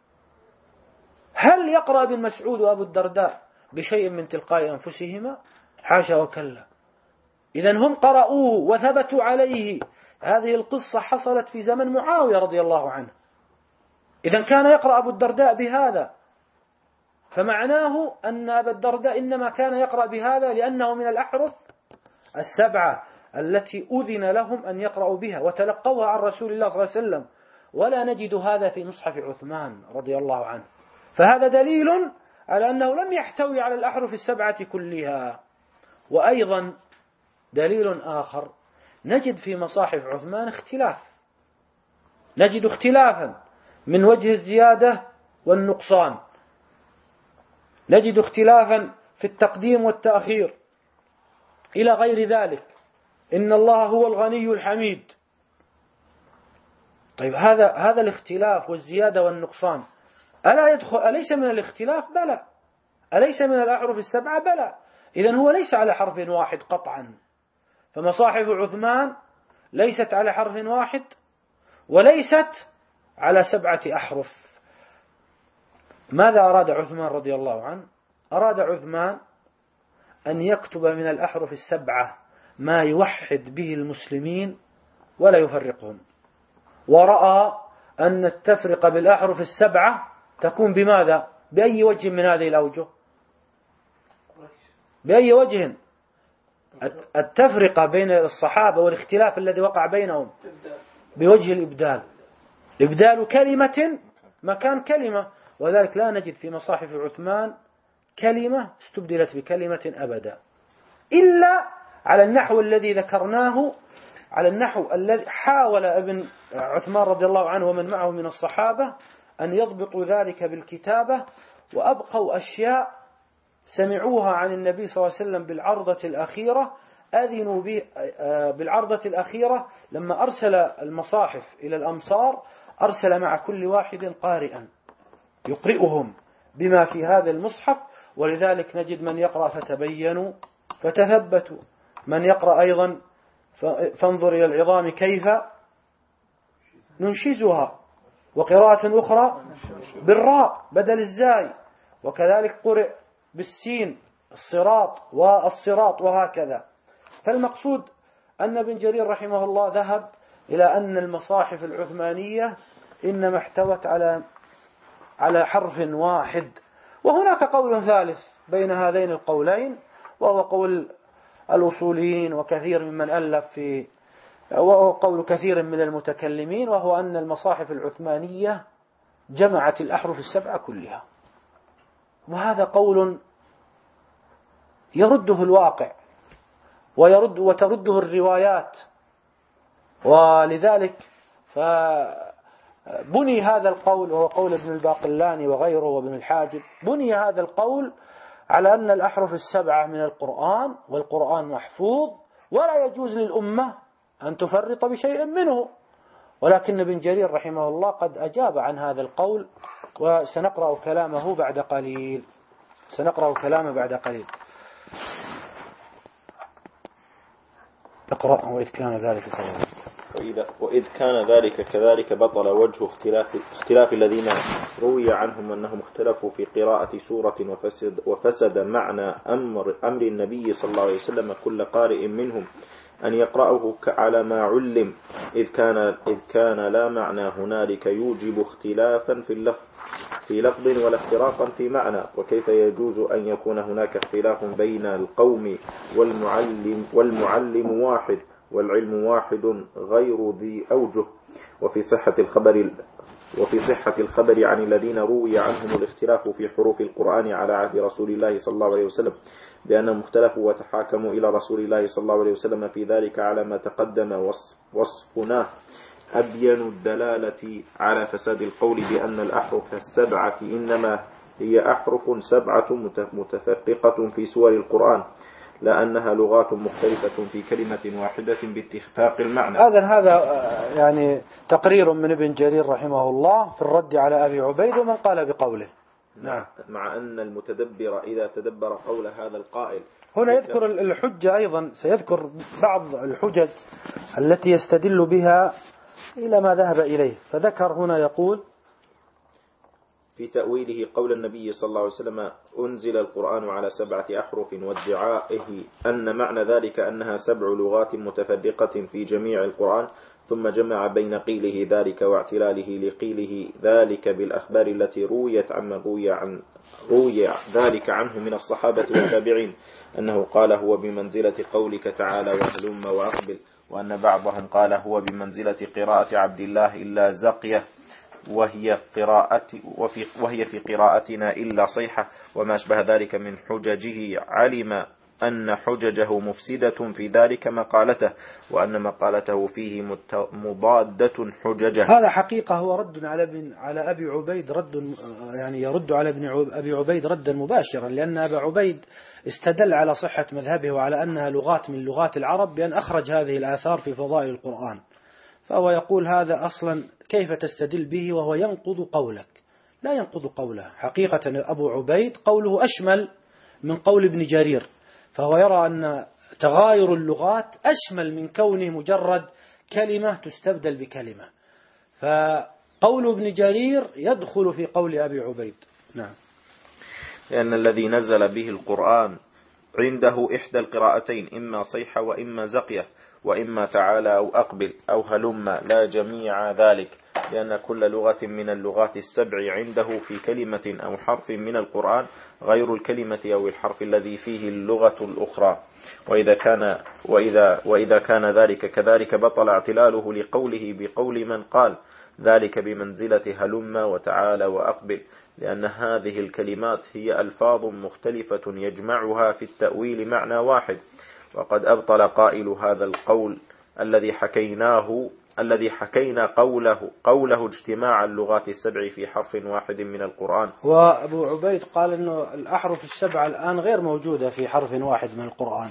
S1: هل يقرأ ابن مسعود وأبو الدرداء بشيء من تلقاء أنفسهما؟ حاشا وكلا. إذن هم قرأوه وثبتوا عليه. هذه القصة حصلت في زمن معاوية رضي الله عنه، إذن كان يقرأ أبو الدرداء بهذا، فمعناه أن أبا الدرداء إنما كان يقرأ بهذا لأنه من الأحرف السبعة التي أذن لهم أن يقرأوا بها وتلقوها عن رسول الله صلى الله عليه وسلم، ولا نجد هذا في مصحف عثمان رضي الله عنه. فهذا دليل على أنه لم يحتوي على الأحرف السبعة كلها. وأيضا دليل آخر، نجد في مصاحف عثمان اختلاف، نجد اختلافا من وجه الزيادة والنقصان، نجد اختلافا في التقديم والتأخير إلى غير ذلك. إن الله هو الغني الحميد. طيب هذا هذا الاختلاف والزيادة والنقصان ألا يدخل أليس من الاختلاف؟ بلى. أليس من الأحرف السبعة؟ بلى. إذن هو ليس على حرف واحد قطعا، فمصاحف عثمان ليست على حرف واحد وليست على سبعة أحرف. ماذا أراد عثمان رضي الله عنه؟ أراد عثمان أن يكتب من الأحرف السبعة ما يوحد به المسلمين ولا يفرقهم، ورأى أن التفرقة بالأحرف السبعة تكون بماذا؟ بأي وجه من هذه الأوجه؟ بأي وجه؟ التفرقة بين الصحابة والاختلاف الذي وقع بينهم بوجه الإبدال، إبدال كلمة مكان كلمة، وذلك لا نجد في مصاحف عثمان كلمة استبدلت بكلمة أبدا، إلا على النحو الذي ذكرناه، على النحو الذي حاول ابن عثمان رضي الله عنه ومن معه من الصحابة أن يضبطوا ذلك بالكتابة، وأبقوا أشياء سمعوها عن النبي صلى الله عليه وسلم بالعرضة الأخيرة، أذنوا به بالعرضة الأخيرة لما أرسل المصاحف إلى الأمصار، أرسل مع كل واحد قارئا يقرئهم بما في هذا المصحف، ولذلك نجد من يقرأ فتبينوا فتثبتوا، من يقرأ أيضا فانظر إلى العظام كيف ننشزها، وقراءة أخرى بالراء بدل الزاي، وكذلك قرئ بالسين الصراط والصراط وهكذا. فالمقصود أن ابن جرير رحمه الله ذهب إلى أن المصاحف العثمانية إنما احتوت على على حرف واحد. وهناك قول ثالث بين هذين القولين، وهو قول الأصوليين وكثير ممن ألف في، وهو قول كثير من المتكلمين، وهو أن المصاحف العثمانية جمعت الأحرف السبعة كلها، وهذا قول يرده الواقع ويرد وترده الروايات، ولذلك فبني هذا القول، وهو قول ابن الباقلاني وغيره وابن الحاجب، بني هذا القول على أن الأحرف السبعة من القرآن، والقرآن محفوظ ولا يجوز للأمة أن تفرط بشيء منه. ولكن ابن جرير رحمه الله قد أجاب عن هذا القول، وسنقرأ كلامه بعد قليل سنقرأ كلامه بعد قليل. اقرأ. وإذ كان ذلك كذلك
S2: وإذا وإذ كان ذلك كذلك بطل وجه اختلاف, اختلاف الذين روي عنهم أنهم اختلفوا في قراءة سورة وفسد, وفسد معنى أمر, أمر النبي صلى الله عليه وسلم كل قارئ منهم أن يقرأه على ما علم، إذ كان, إذ كان لا معنى هنالك يوجب اختلافا في اللفظ في لفظ ولا اخترافا في معنى. وكيف يجوز أن يكون هناك اختلاف بين القوم والمعلم, والمعلم واحد والعلم واحد غير ذي أوجه. وفي صحة الخبر وفي صحة الخبر عن الذين روي عنهم الاختلاف في حروف القرآن على عهد رسول الله صلى الله عليه وسلم بأنهم اختلفوا وتحاكموا إلى رسول الله صلى الله عليه وسلم في ذلك على ما تقدم وصفناه، أبين الدلالة على فساد القول بأن الأحرف السبعة إنما هي أحرف سبعة متفرقة في سور القرآن، لأنها لغات مختلفة في كلمة واحدة باتفاق المعنى.
S1: هذا هذا يعني تقرير من ابن جرير رحمه الله في الرد على أبي عبيد ومن قال بقوله.
S2: نعم. مع أن المتدبر إذا تدبر قول هذا القائل
S1: هنا يذكر الحجة أيضا، سيذكر بعض الحجج التي يستدل بها إلى ما ذهب إليه. فذكر هنا يقول
S2: في تأويله قول النبي صلى الله عليه وسلم أنزل القرآن على سبعة أحرف، وادعائه أن معنى ذلك أنها سبع لغات متفرقة في جميع القرآن، ثم جمع بين قيله ذلك واعتلاله لقيله ذلك بالأخبار التي رويت عن روي عن روي ذلك عنه من الصحابة والتابعين، أنه قال هو بمنزلة قولك تعالى وهلم وأقبل، وأن بعضهم قال هو بمنزلة قراءة عبد الله إلا زقية وهي قراءة وفي وهي في قراءتنا إلا صيحة، وما أشبه ذلك من حججه. علم أن حججه مفسدة في ذلك مقالته، وأن مقالته فيه مضادة حججه.
S1: هذا حقيقة هو رد على ابن على أبي عبيد، رد يعني يرد على ابن أبي عبيد ردا مباشرا، لأن أبا عبيد استدل على صحة مذهبه وعلى أنها لغات من لغات العرب بأن أخرج هذه الآثار في فضائل القرآن. فهو يقول هذا أصلا كيف تستدل به وهو ينقض قولك؟ لا ينقض قوله. حقيقة أبو عبيد قوله أشمل من قول ابن جرير، فهو يرى أن تغاير اللغات أشمل من كونه مجرد كلمة تستبدل بكلمة. فقول ابن جرير يدخل في قول أبي عبيد. نعم.
S2: لأن الذي نزل به القرآن عنده إحدى القراءتين، إما صيحة وإما زقية، وإما تعالى أو أقبل أو هلم، لا جميع ذلك، لأن كل لغة من اللغات السبع عنده في كلمة أو حرف من القرآن غير الكلمة أو الحرف الذي فيه اللغة الأخرى. وإذا كان, وإذا, وإذا كان ذلك كذلك بطل اعتلاله لقوله بقول من قال ذلك بمنزلة هلم وتعالى وأقبل، لأن هذه الكلمات هي ألفاظ مختلفة يجمعها في التأويل معنى واحد. وقد أبطل قائل هذا القول الذي حكيناه الذي حكينا قوله قوله اجتماع اللغات السبع في حرف واحد من القرآن.
S1: وأبو عبيد قال أنه الأحرف السبع الآن غير موجودة في حرف واحد من القرآن،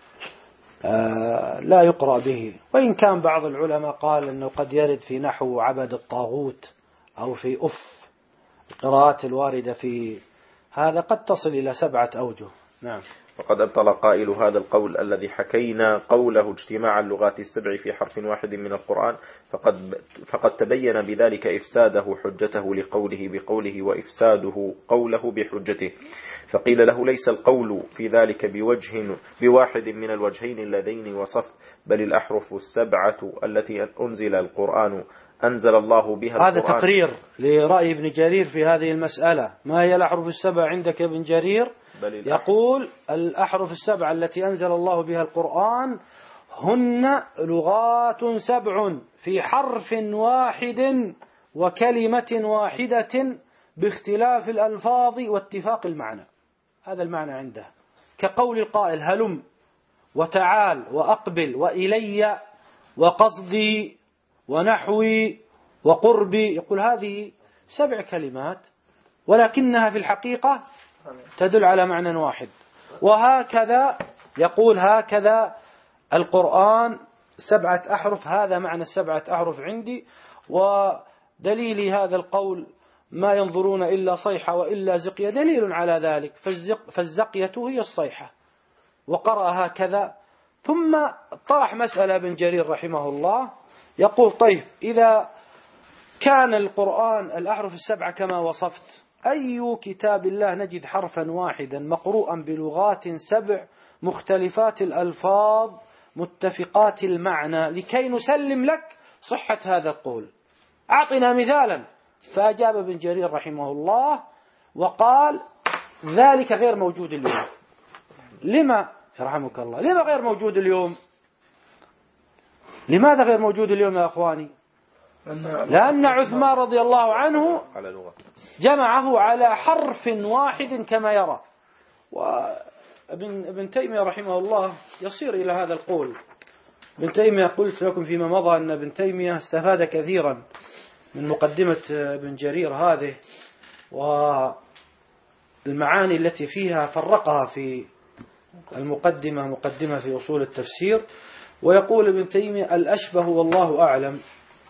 S1: آه لا يقرأ به. وإن كان بعض العلماء قال أنه قد يرد في نحو عبد الطاغوت أو في أف، القراءات الواردة في هذا قد تصل إلى سبعة أوجه. نعم.
S2: وقد أبطل قائل هذا القول الذي حكينا قوله اجتماع اللغات السبع في حرف واحد من القرآن، فقد, فقد تبين بذلك إفساده حجته لقوله بقوله وإفساده قوله بحجته. فقيل له ليس القول في ذلك بوجه بواحد من الوجهين اللذين وصفت، بل الأحرف السبعة التي أنزل القرآن أنزل الله بها القرآن.
S1: هذا تقرير لرأي ابن جرير في هذه المسألة. ما هي الأحرف السبع عندك ابن جرير؟ يقول الأحرف السبع التي أنزل الله بها القرآن هن لغات سبع في حرف واحد وكلمة واحدة باختلاف الألفاظ واتفاق المعنى. هذا المعنى عنده، كقول القائل هلم وتعال وأقبل وإلي وقصدي ونحوي وقربي. يقول هذه سبع كلمات ولكنها في الحقيقة تدل على معنى واحد. وهكذا يقول هكذا القرآن سبعة أحرف، هذا معنى السبعة أحرف عندي. ودليل هذا القول ما ينظرون إلا صيحة وإلا زقية دليل على ذلك، فالزق فالزقية هي الصيحة، وقرأ هكذا. ثم طرح مسألة ابن جرير رحمه الله، يقول طيب إذا كان القرآن الأحرف السبعة كما وصفت، أي كتاب الله نجد حرفا واحدا مقروءا بلغات سبع مختلفات الألفاظ متفقات المعنى لكي نسلم لك صحة هذا القول؟ أعطنا مثالا. فأجاب ابن جرير رحمه الله وقال ذلك غير موجود اليوم. لما يرحمك الله؟ لما غير موجود اليوم؟ لماذا غير موجود اليوم يا أخواني؟ لأن عثمان رضي الله عنه جمعه على حرف واحد كما يرى. وابن ابن تيمية رحمه الله يصير إلى هذا القول. ابن تيمية قلت لكم فيما مضى أن ابن تيمية استفاد كثيرا من مقدمة ابن جرير هذه، والمعاني التي فيها فرقها في المقدمة مقدمة في أصول التفسير. ويقول ابن تيمية الأشبه والله أعلم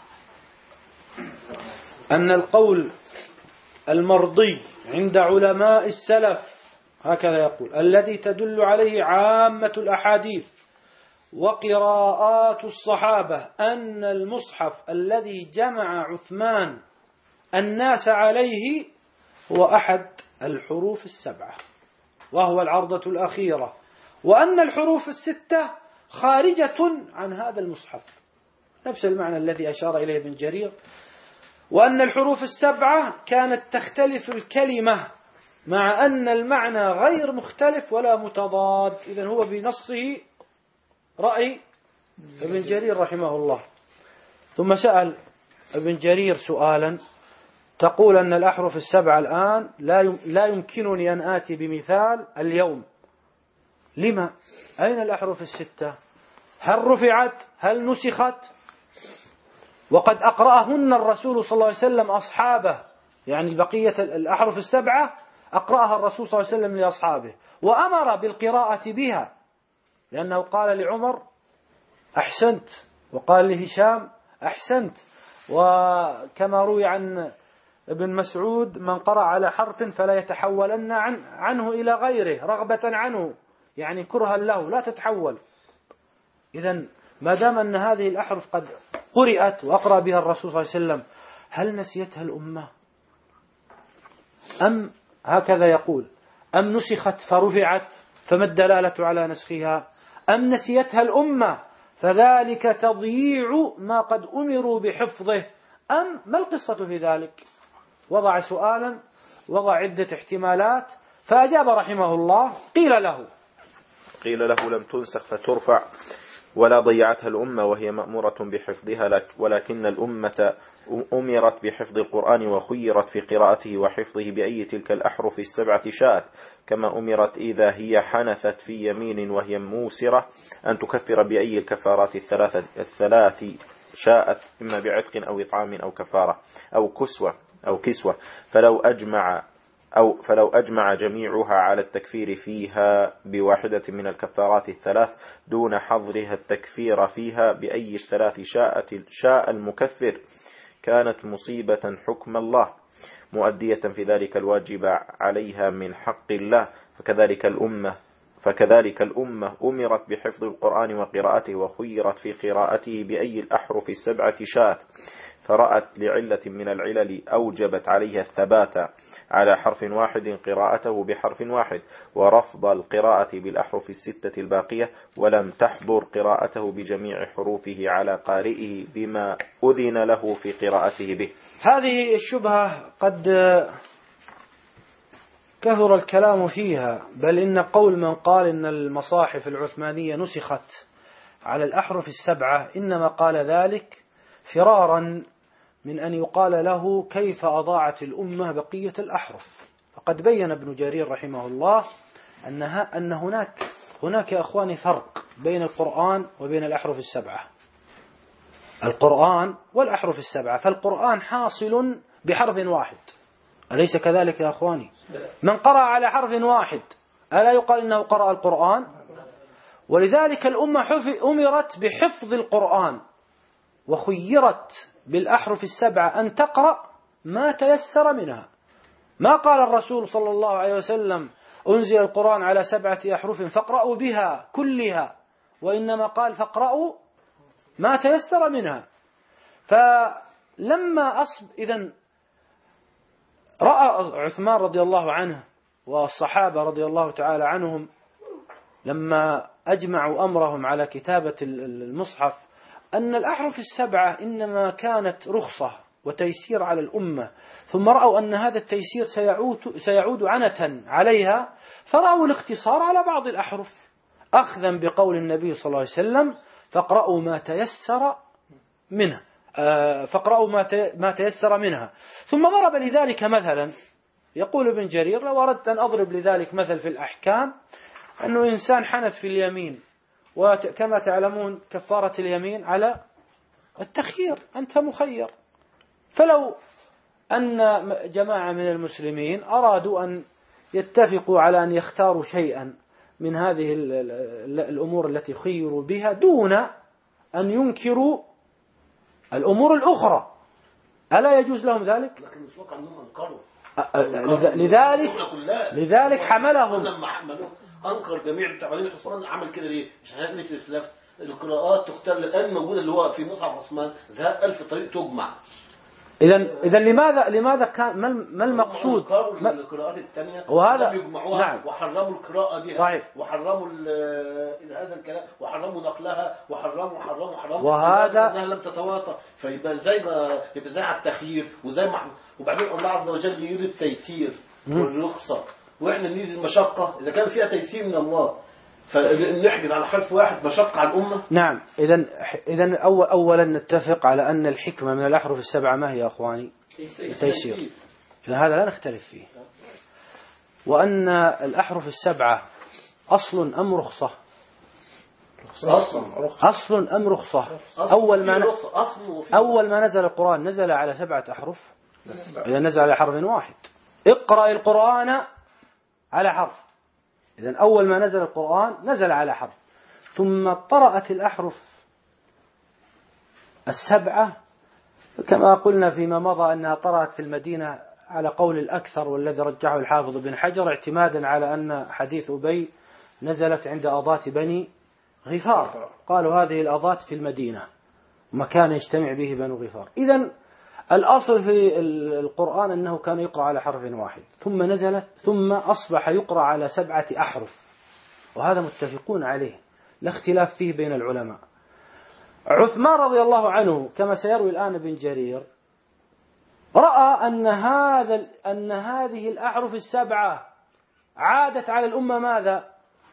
S1: أن القول المرضي عند علماء السلف هكذا يقول الذي تدل عليه عامة الأحاديث وقراءات الصحابة أن المصحف الذي جمع عثمان الناس عليه هو أحد الحروف السبعة وهو العرضة الأخيرة، وأن الحروف الستة خارجة عن هذا المصحف، نفس المعنى الذي أشار إليه ابن جرير. وأن الحروف السبعة كانت تختلف الكلمة مع أن المعنى غير مختلف ولا متضاد. إذن هو بنصه رأي ابن جرير رحمه الله. ثم سأل ابن جرير سؤالا، تقول أن الأحرف السبعة الآن لا يمكنني أن آتي بمثال اليوم، لما؟ أين الأحرف الستة؟ هل رفعت؟ هل نسخت؟ وقد أقرأهن الرسول صلى الله عليه وسلم أصحابه، يعني بقية الأحرف السبعة أقرأها الرسول صلى الله عليه وسلم لأصحابه وأمر بالقراءة بها، لأنه قال لعمر أحسنت، وقال لهشام أحسنت. وكما روي عن ابن مسعود من قرأ على حرف فلا يتحولن عن عنه إلى غيره رغبة عنه، يعني كرها له لا تتحول. إذن ما دام أن هذه الأحرف قد قرأت وأقرأ بها الرسول صلى الله عليه وسلم، هل نسيتها الأمة أم هكذا يقول أم نسخت فرفعت فما الدلالة على نسخها، أم نسيتها الأمة فذلك تضييع ما قد أمروا بحفظه، أم ما القصة في ذلك؟ وضع سؤالا، وضع عدة احتمالات، فأجاب رحمه الله قيل له
S2: قيل له لم تنسخ فترفع ولا ضيعتها الأمة وهي مأمورة بحفظها، ولكن الأمة أمرت بحفظ القرآن وخيرت في قراءته وحفظه بأي تلك الأحرف السبعة شاءت، كما أمرت إذا هي حنثت في يمين وهي موسرة أن تكفر بأي الكفارات الثلاثة الثلاث شاءت، إما بعتق أو إطعام أو كفارة أو كسوة أو كسوة، فلو أجمع أو فلو أجمع جميعها على التكفير فيها بواحدة من الكفارات الثلاث دون حظرها التكفير فيها بأي الثلاث شاءت شاء المكفر، كانت مصيبة حكم الله مؤدية في ذلك الواجب عليها من حق الله. فكذلك الأمة فكذلك الأمة أمرت بحفظ القرآن وقراءته وخيرت في قراءته بأي الأحرف السبعة شاءت، فرأت لعلة من العلل أوجبت عليها الثبات على حرف واحد قراءته بحرف واحد، ورفض القراءة بالأحرف الستة الباقية، ولم تحظر قراءته بجميع حروفه على قارئه بما أذن له في قراءته به.
S1: هذه الشبهة قد كثر الكلام فيها، بل إن قول من قال إن المصاحف العثمانية نسخت على الأحرف السبعة إنما قال ذلك فرارا من أن يقال له كيف أضاعت الأمة بقية الأحرف. فقد بين ابن جرير رحمه الله أنها أن هناك هناك يا أخواني فرق بين القرآن وبين الأحرف السبعة. القرآن والأحرف السبعة، فالقرآن حاصل بحرف واحد، أليس كذلك يا أخواني؟ من قرأ على حرف واحد ألا يقال إنه قرأ القرآن؟ ولذلك الأمة أمرت بحفظ القرآن وخيرت بالأحرف السبعة أن تقرأ ما تيسر منها. ما قال الرسول صلى الله عليه وسلم أنزل القرآن على سبعة أحرف فاقرأوا بها كلها، وإنما قال فاقرأوا ما تيسر منها. فلما أصب إذن رأى عثمان رضي الله عنه والصحابة رضي الله تعالى عنهم لما أجمعوا أمرهم على كتابة المصحف أن الأحرف السبعة إنما كانت رخصة وتيسير على الأمة، ثم رأوا أن هذا التيسير سيعود, سيعود عنة عليها، فرأوا الاقتصار على بعض الأحرف أخذا بقول النبي صلى الله عليه وسلم فاقرأوا ما تيسر منها فاقرأوا ما تيسر منها. ثم ضرب لذلك مثلا، يقول ابن جرير لو أردت أن أضرب لذلك مثل في الأحكام أنه إنسان حنث في اليمين، وكما تعلمون كفارة اليمين على التخيير، أنت مخير، فلو أن جماعة من المسلمين أرادوا أن يتفقوا على أن يختاروا شيئا من هذه الأمور التي خيروا بها دون أن ينكروا الأمور الأخرى، ألا يجوز لهم ذلك؟
S3: لكن مش واقع أنهم أنكروا.
S1: لذلك لذلك حملهم
S3: لما حملوا أنكر جميع التعبيرين. عثمان عمل كده ليه؟ مش هنعمل في الخلاف القراءات تختار الآن موجودة اللي هو في مصحف عثمان ذهب ألف طريق تجمع.
S1: إذا إذا لماذا لماذا كان ما المقصود؟
S3: ما القراءات الثانية
S1: وهذا
S3: يجمعوها
S1: نعم.
S3: وحرموا القراءة بها
S1: صحيح.
S3: وحرموا هذا الكلام وحرموا نقلها وحرموا وحرموا وحرموا
S1: وهذا
S3: أنها لم تتواطى. فيبقى زي ما يبقى زي على التخيير وزي ما وبعدين الله عز وجل يريد التيسير والرخصة وإحنا نريد المشقة. إذا كان فيها تيسير من الله فنحجز على حرف واحد مشقة على الأمة.
S1: نعم. إذا إذا أول أولا نتفق على أن الحكمة من الأحرف السبعة ما هي يا أخواني؟ التيسير. هذا لا نختلف فيه. وأن الأحرف السبعة أصل أم رخصة؟
S3: أصل
S1: أصل أم رخصة؟ أول ما أول ما نزل القرآن نزل على سبعة أحرف. إذا نزل على حرف واحد اقرأ القرآن على حرف. إذن أول ما نزل القرآن نزل على حرف، ثم طرأت الأحرف السبعة كما قلنا فيما مضى أنها طرأت في المدينة على قول الأكثر والذي رجحه الحافظ بن حجر اعتمادا على أن حديث أبي نزلت عند أضاة بني غفار، قالوا هذه الأضاة في المدينة مكان يجتمع به بنو غفار. إذن الأصل في القرآن أنه كان يقرأ على حرف واحد، ثم نزلت ثم أصبح يقرأ على سبعة أحرف، وهذا متفقون عليه لا اختلاف فيه بين العلماء. عثمان رضي الله عنه كما سيروي الآن ابن جرير رأى أن هذا أن هذه الأحرف السبعة عادت على الأمة ماذا؟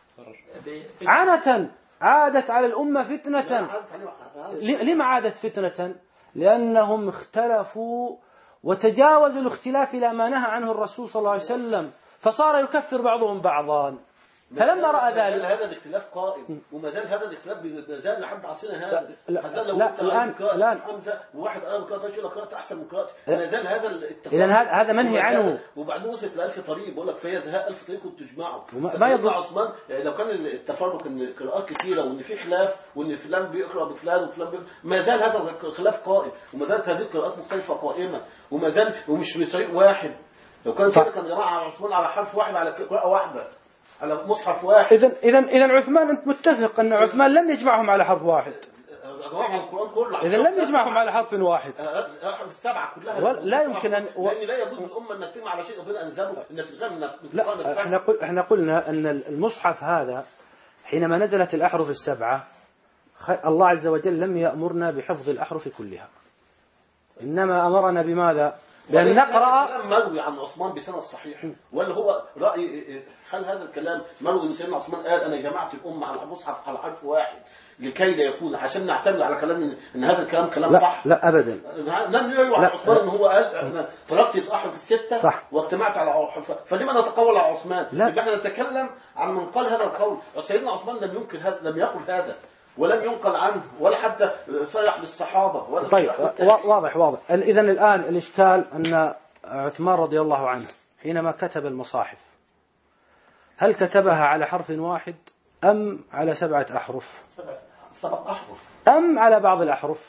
S1: عنة، عادت على الأمة فتنة. لما عادت فتنة؟ لأنهم اختلفوا وتجاوزوا الاختلاف إلى ما نهى عنه الرسول صلى الله عليه وسلم، فصار يكفر بعضهم بعضا. فلما رأى ذلك
S3: هذا الاختلاف قائم، وما زال هذا الاختلاف ما زال لحد عصرنا هذا.
S1: لا
S3: لو
S1: لا الآن الآن
S3: حمزة وواحد قال قراءة يقول قراءة أحسن من قراءة، ما زال هذا الاتفاق.
S1: إذا هذا هذا منهي عنه.
S3: وبعدين وصلت لألف طريق، بقول لك فيها زهاء ألف طريق وتجمعه.
S1: ما يضر
S3: عثمان لو كان التفرق إن القراءات كثيرة وإن في خلاف وإن فلان بيقرأ بفلان وفلان بيقرأ، ما زال هذا الخلاف قائم، وما زالت هذه القراءات مختلفة قائمة، وما زال ومش بطريق واحد. لو كان كده كان جماعة عثمان على حرف واحد على قراءة واحدة على مصحف واحد.
S1: إذن إذن إذن عثمان أنت متفق أن عثمان لم يجمعهم على حرف واحد.
S3: جماعة القرآن كله.
S1: إذن لم يجمعهم على حرف واحد.
S3: الحرف السبعة كلها.
S1: لا يمكن أن
S3: و... لأن لا يجوز للأمة أن تجمع على شيء ربنا أنزله إن تتغير من نفسه.
S1: لا إحنا قل إحنا قلنا أن المصحف هذا حينما نزلت الأحرف السبعة الله عز وجل لم يأمرنا بحفظ الأحرف كلها، إنما أمرنا بماذا؟ بأن نقرأ.
S3: مروي عن عثمان بسند صحيح، ولا هو رأي هل هذا الكلام مروي ان سيدنا عثمان قال انا جمعت الامه على المصحف على حرف واحد لكي لا يكون عشان نعتمد على كلام ان هذا الكلام كلام
S1: لا
S3: صح؟
S1: لا ابدا.
S3: لم يروي عن عثمان ان هو قال انا تركت احرف السته
S1: صح.
S3: واجتمعت على احرف، فلما نتقول على عثمان؟
S1: يبقى
S3: احنا نتكلم عن من قال هذا القول. سيدنا عثمان لم ينكر هذا، لم يقل هذا، ولم ينقل عنه ولا حتى صرح بالصحابة ولا.
S1: طيب واضح واضح. إذا الآن الإشكال أن عثمان رضي الله عنه حينما كتب المصاحف هل كتبها على حرف واحد أم على سبعة أحرف
S3: سبعة أحرف
S1: أم على بعض الأحرف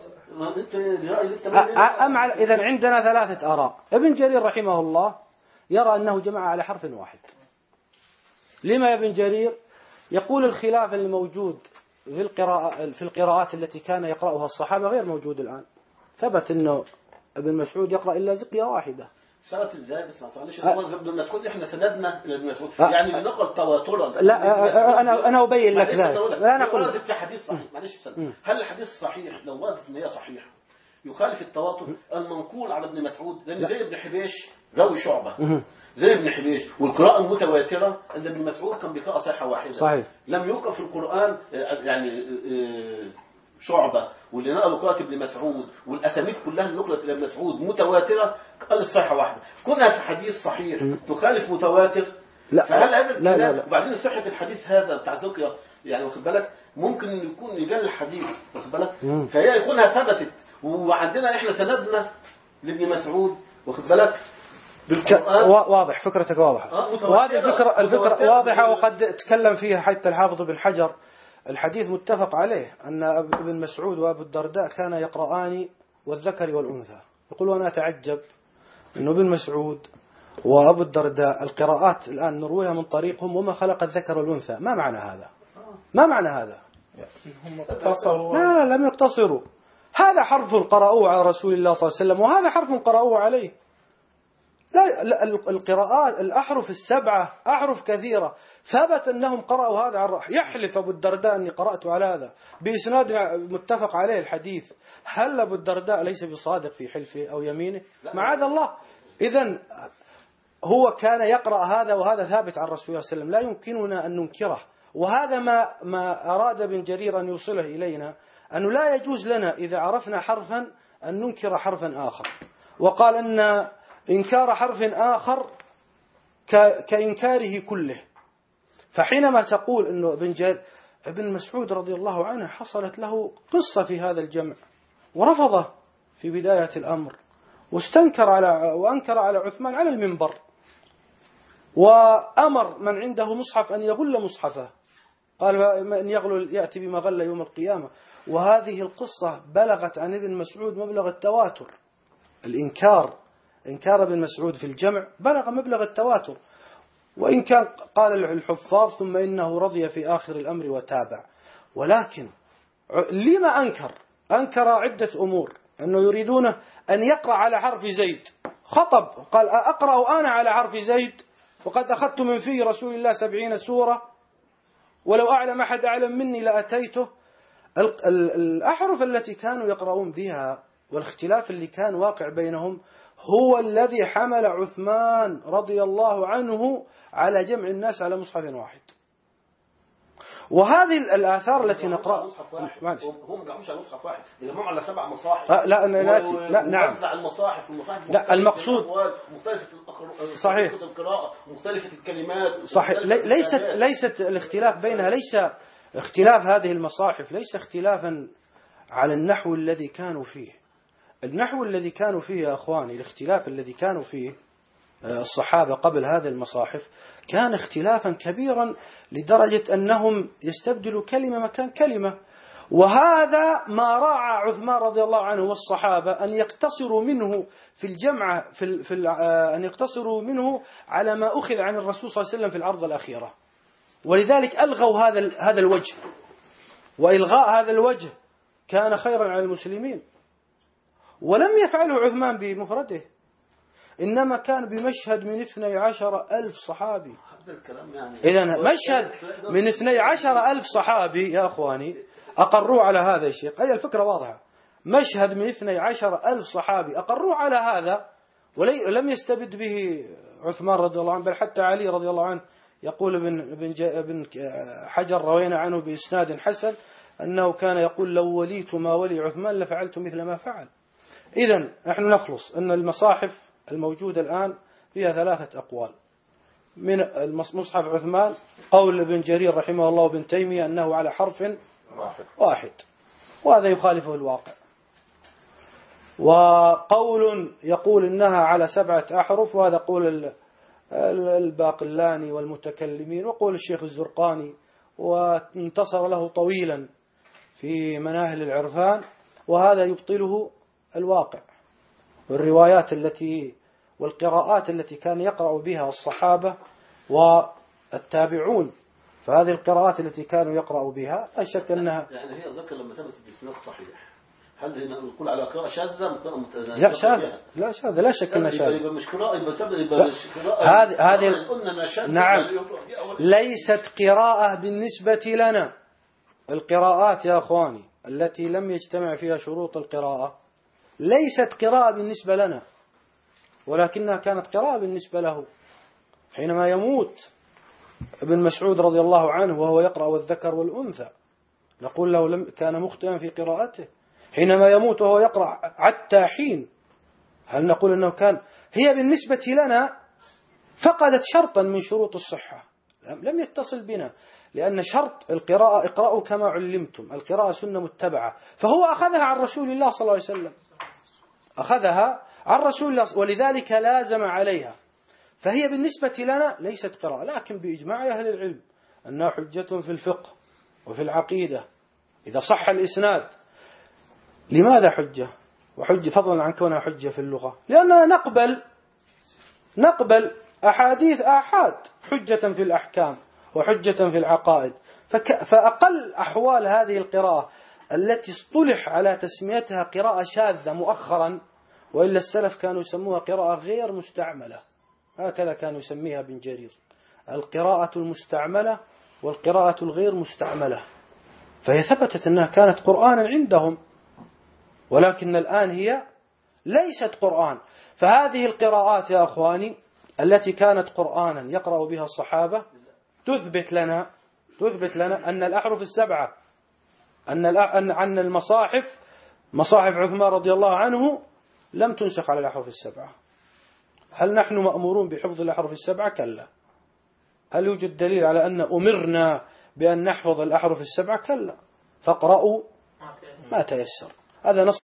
S1: أم على. إذا عندنا ثلاثة آراء. ابن جرير رحمه الله يرى أنه جمع على حرف واحد. لما يا ابن جرير؟ يقول الخلاف الموجود في القراءة في القراءات التي كان يقرأها الصحابة غير موجود الآن. ثبت أنه ابن مسعود يقرأ إلا زقية واحدة.
S3: سنة ازاي بس معلش ابن مسعود احنا سندنا الى ابن مسعود يعني بنقل تواترا.
S1: لا انا انا ابين لك ذلك.
S3: لا انا اقول في حديث صحيح معلش سنة. هل الحديث صحيح لو وردت ان هي صحيحه يخالف التواتر المنقول على ابن مسعود؟ لان زي ابن حبيش راوي شعبة زي ابن حبيش، والقراءة المتواترة ان ابن مسعود كان بقراءة صحيحة واحدة
S1: صحيح.
S3: لم يوقف في القرآن يعني شعبة واللي نقلوا قراءة ابن مسعود والأسانيد كلها اللي نقلت إلى ابن مسعود متواترة قال الصحيحة واحدة. كونها في حديث صحيح تخالف متواتر
S1: لا.
S3: فهل هذا
S1: لا لا لا.
S3: وبعدين صحة الحديث هذا بتاع زقية يعني واخد بالك ممكن يكون رجال الحديث واخد بالك فهي يكونها ثبتت وعندنا احنا سندنا لابن مسعود واخد بالك
S1: واضح. فكرتك واضحة. وهذه الفكرة الفكرة واضحة وقد تكلم فيها حتى الحافظ بن حجر. الحديث متفق عليه أن ابن مسعود وأبو الدرداء كان يقرآن والذكر والأنثى. يقول وأنا أتعجب أنه ابن مسعود وأبو الدرداء القراءات الآن نرويها من طريقهم وما خلق الذكر والأنثى. ما معنى هذا؟ ما معنى هذا؟ لا لا لم يقتصروا. هذا حرف قرأوه على رسول الله صلى الله عليه وسلم وهذا حرف قرأوه عليه. لا, لا القراءات الأحرف السبعة أحرف كثيرة ثبت أنهم قرأوا هذا على الرأح. يحلف أبو الدرداء أني قرأت على هذا بإسناد متفق عليه الحديث. هل أبو الدرداء ليس بصادق في حلفه أو يمينه؟ معاذ الله. إذن هو كان يقرأ هذا وهذا ثابت عن رسول الله صلى الله عليه وسلم لا يمكننا أن ننكره. وهذا ما ما أراد ابن جرير أن يوصله إلينا أنه لا يجوز لنا إذا عرفنا حرفا أن ننكر حرفا آخر. وقال أن إنكار حرف آخر كإنكاره كله. فحينما تقول أنه ابن جرير ابن مسعود رضي الله عنه حصلت له قصة في هذا الجمع ورفضه في بداية الأمر واستنكر على وأنكر على عثمان على المنبر وأمر من عنده مصحف أن يغل مصحفه قال من يغل يأتي بما غل يوم القيامة. وهذه القصة بلغت عن ابن مسعود مبلغ التواتر. الإنكار إنكار ابن مسعود في الجمع بلغ مبلغ التواتر. وإن كان قال الحفاظ ثم إنه رضي في آخر الأمر وتابع. ولكن لما أنكر أنكر عدة أمور، أنه يريدونه أن يقرأ على حرف زيد، خطب قال أقرأ أنا على حرف زيد وقد أخذت من فيه رسول الله سبعين سورة ولو أعلم أحد أعلم مني لأتيته. الأحرف التي كانوا يقرؤون بها والاختلاف اللي كان واقع بينهم هو الذي حمل عثمان رضي الله عنه على جمع الناس على مصحف واحد. وهذه الآثار التي نقرأ
S3: هم جمعوش على مصحف واحد، جمعوا على سبع مصاحف.
S1: آه لا لا, لا, لا نعم
S3: وزع المصاحف والمصاحف
S1: لا المقصود
S3: مختلفة
S1: صحيح
S3: القراءة مختلفة الكلمات
S1: صحيح. ليست ليست الاختلاف بينها ليس اختلاف هذه المصاحف ليس اختلافا على النحو الذي كانوا فيه. النحو الذي كانوا فيه يا أخواني، الاختلاف الذي كانوا فيه الصحابة قبل هذه المصاحف كان اختلافا كبيرا لدرجة أنهم يستبدلوا كلمة مكان كلمة. وهذا ما راعى عثمان رضي الله عنه والصحابة أن يقتصروا منه في الجمع في, في أن يقتصروا منه على ما أخذ عن الرسول صلى الله عليه وسلم في العرض الأخيرة. ولذلك ألغوا هذا هذا الوجه، وإلغاء هذا الوجه كان خيرا على المسلمين. ولم يفعله عثمان بمفرده، إنما كان بمشهد من اثني عشر ألف صحابي. إذن مشهد من اثني عشر ألف صحابي يا أخواني أقروا على هذا الشيء. أي الفكرة واضحة، مشهد من اثني عشر ألف صحابي أقروا على هذا ولم يستبد به عثمان رضي الله عنه، بل حتى علي رضي الله عنه يقول ابن ابن حجر روينا عنه بإسناد حسن أنه كان يقول لو وليت ما ولي عثمان لفعلت مثل ما فعل. إذن نحن نخلص أن المصاحف الموجودة الآن فيها ثلاثة أقوال. من مصحف عثمان قول ابن جرير رحمه الله وابن تيمية أنه على حرف واحد, واحد. وهذا يخالفه الواقع. وقول يقول إنها على سبعة أحرف، وهذا قول الباقلاني والمتكلمين وقول الشيخ الزرقاني، وانتصر له طويلا في مناهل العرفان، وهذا يبطله الواقع والروايات التي والقراءات التي كان يقرأ بها الصحابة والتابعون. فهذه القراءات التي كانوا يقرأوا بها لا شك أنها
S3: يعني هي ذكر لما ثبت بإسناد صحيح. هل هنا نقول على قراءة شاذة؟
S1: لا شاذ لا شاذ لا شك أنها شاذ.
S3: يبقى مش قراءة يبقى سبب يبقى مش قراءة.
S1: هذه هذه نعم ليست قراءة بالنسبة لنا. القراءات يا أخواني التي لم يجتمع فيها شروط القراءة ليست قراءة بالنسبة لنا، ولكنها كانت قراءة بالنسبة له. حينما يموت ابن مسعود رضي الله عنه وهو يقرأ والذكر والأنثى نقول له لم كان مخطئا في قراءته. حينما يموت وهو يقرأ حتى حين هل نقول أنه كان؟ هي بالنسبة لنا فقدت شرطا من شروط الصحة، لم يتصل بنا، لأن شرط القراءة اقرأوا كما علمتم، القراءة سنة متبعة، فهو أخذها عن رسول الله صلى الله عليه وسلم، أخذها عن رسول الله ولذلك لازم عليها. فهي بالنسبة لنا ليست قراءة، لكن بإجماع أهل العلم أنها حجة في الفقه وفي العقيدة إذا صح الإسناد. لماذا حجة؟ وحجة فضلا عن كونها حجة في اللغة، لأننا نقبل نقبل أحاديث آحاد حجة في الأحكام وحجة في العقائد. فك فأقل أحوال هذه القراءة التي اصطلح على تسميتها قراءة شاذة مؤخرا، وإلا السلف كانوا يسموها قراءة غير مستعملة، هكذا كانوا يسميها ابن جرير، القراءة المستعملة والقراءة الغير مستعملة. فهي ثبتت أنها كانت قرآنا عندهم، ولكن الآن هي ليست قرآن. فهذه القراءات يا أخواني التي كانت قرآنا يقرأ بها الصحابة تثبت لنا تثبت لنا أن الأحرف السبعة أن أن المصاحف مصاحف عثمان رضي الله عنه لم تنسخ على الأحرف السبعة. هل نحن مأمورون بحفظ الأحرف السبعة؟ كلا. هل يوجد دليل على أن أمرنا بأن نحفظ الأحرف السبعة؟ كلا. فاقرأوا ما تيسر. هذا نص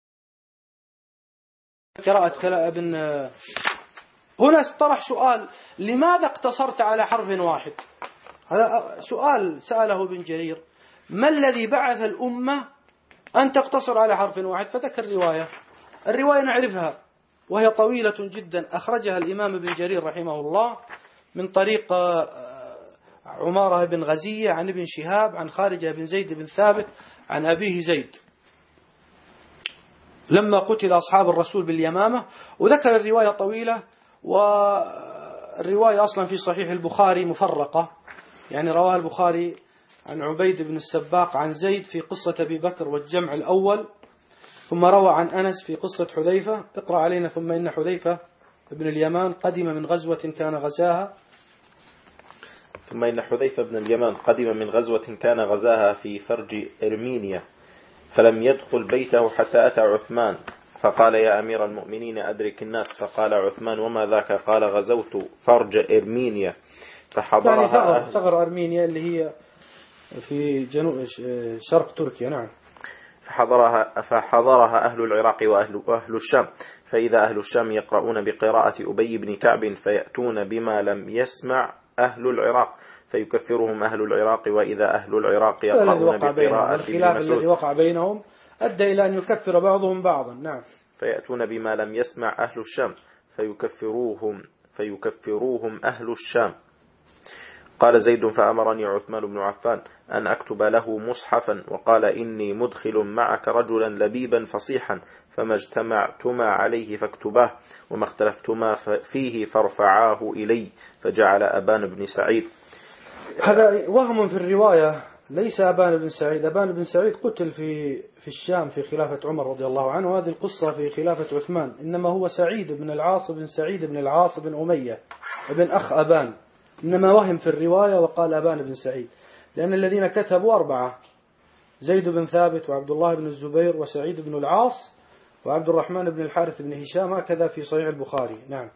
S1: قراءة كلا ابن. هنا طرح سؤال: لماذا اقتصرت على حرف واحد؟ هذا سؤال سأله ابن جرير: ما الذي بعث الأمة أن تقتصر على حرف واحد؟ فذكر الرواية الرواية نعرفها وهي طويلة جدا، أخرجها الإمام ابن جرير رحمه الله من طريق عمارة بن غزية عن ابن شهاب عن خارجة بن زيد بن ثابت عن أبيه زيد لما قتل أصحاب الرسول باليمامة. وذكر الرواية طويلة، والرواية أصلا في صحيح البخاري مفرقة، يعني رواه البخاري عن عبيد بن السباق عن زيد في قصة أبي بكر والجمع الأول، ثم روى عن أنس في قصة حذيفة. اقرأ علينا ثم إن حذيفة ابن اليمان قدم من غزوة كان غزاها
S2: ثم إن حذيفة بن اليمان قدم من غزوة كان غزاها في فرج إرمينيا، فلم يدخل بيته حتى أتى عثمان فقال يا أمير المؤمنين أدرك الناس. فقال عثمان وما ذاك؟ قال غزوت فرج إرمينيا فحضرها
S1: يعني ثغر أرمينيا اللي هي في جنوب شرق تركيا. نعم.
S2: فحضرها, فحضرها أهل العراق وأهل, وأهل الشام، فإذا أهل الشام يقرؤون بقراءة أبي بن كعب فيأتون بما لم يسمع أهل العراق فيكفرهم أهل العراق، وإذا أهل العراق يقرؤون بقراءة
S1: الخلاف الذي وقع بينهم أدى إلى أن يكفر بعضهم بعضا. نعم.
S2: فيأتون بما لم يسمع أهل الشام فيكفروهم فيكفروهم أهل الشام. قال زيد فأمرني عثمان بن عفان أن أكتب له مصحفا، وقال إني مدخل معك رجلا لبيبا فصيحا، فما اجتمعتما عليه فاكتباه، وما اختلفتما فيه فارفعاه إلي. فجعل أبان بن سعيد.
S1: هذا وهم في الرواية، ليس أبان بن سعيد. أبان بن سعيد قتل في في الشام في خلافة عمر رضي الله عنه، وهذه القصة في خلافة عثمان. إنما هو سعيد بن العاص بن سعيد بن العاص بن أمية ابن أخ أبان، إنما وهم في الرواية وقال أبان بن سعيد، لأن الذين كتبوا أربعة: زيد بن ثابت وعبد الله بن الزبير وسعيد بن العاص وعبد الرحمن بن الحارث بن هشام، هكذا في صحيح البخاري. نعم.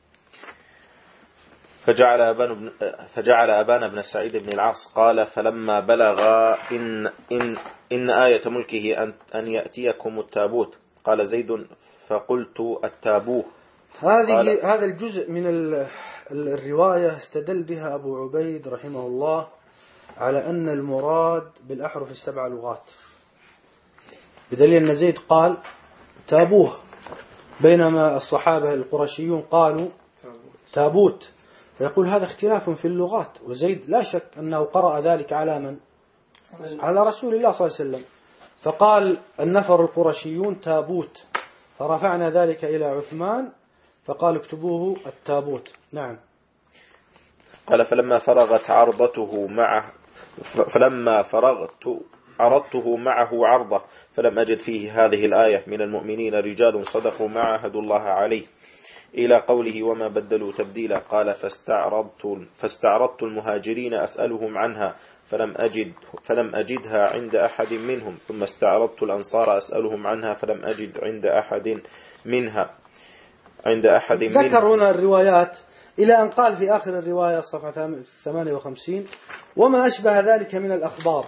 S2: فجعل أبان بن فجعل أبان بن سعيد بن العاص قال فلما بلغ إن إن إن آية ملكه أن أن يأتيكم التابوت، قال زيد فقلت التابوه.
S1: هذه هذا الجزء من الرواية استدل بها أبو عبيد رحمه الله على أن المراد بالأحرف السبع لغات، بدليل أن زيد قال تابوه، بينما الصحابة القرشيون قالوا تابوت. فيقول هذا اختلاف في اللغات، وزيد لا شك أنه قرأ ذلك على من؟ على رسول الله صلى الله عليه وسلم. فقال النفر القرشيون تابوت، فرفعنا ذلك إلى عثمان فقال اكتبوه التابوت. نعم.
S2: قال فلما فرغت عرضته معه فلما فرغت عرضته معه عرضه فلم أجد فيه هذه الآية من المؤمنين رجال صدقوا ما عاهدوا الله عليه إلى قوله وما بدلوا تبديلا. قال فاستعرضت فاستعرضت المهاجرين أسألهم عنها فلم أجد فلم أجدها عند أحد منهم، ثم استعرضت الأنصار أسألهم عنها فلم أجد عند أحد منها عند أحد منهم.
S1: ذكر هنا الروايات إلى أن قال في آخر الرواية صفحة ثمانية وخمسين وما أشبه ذلك من الأخبار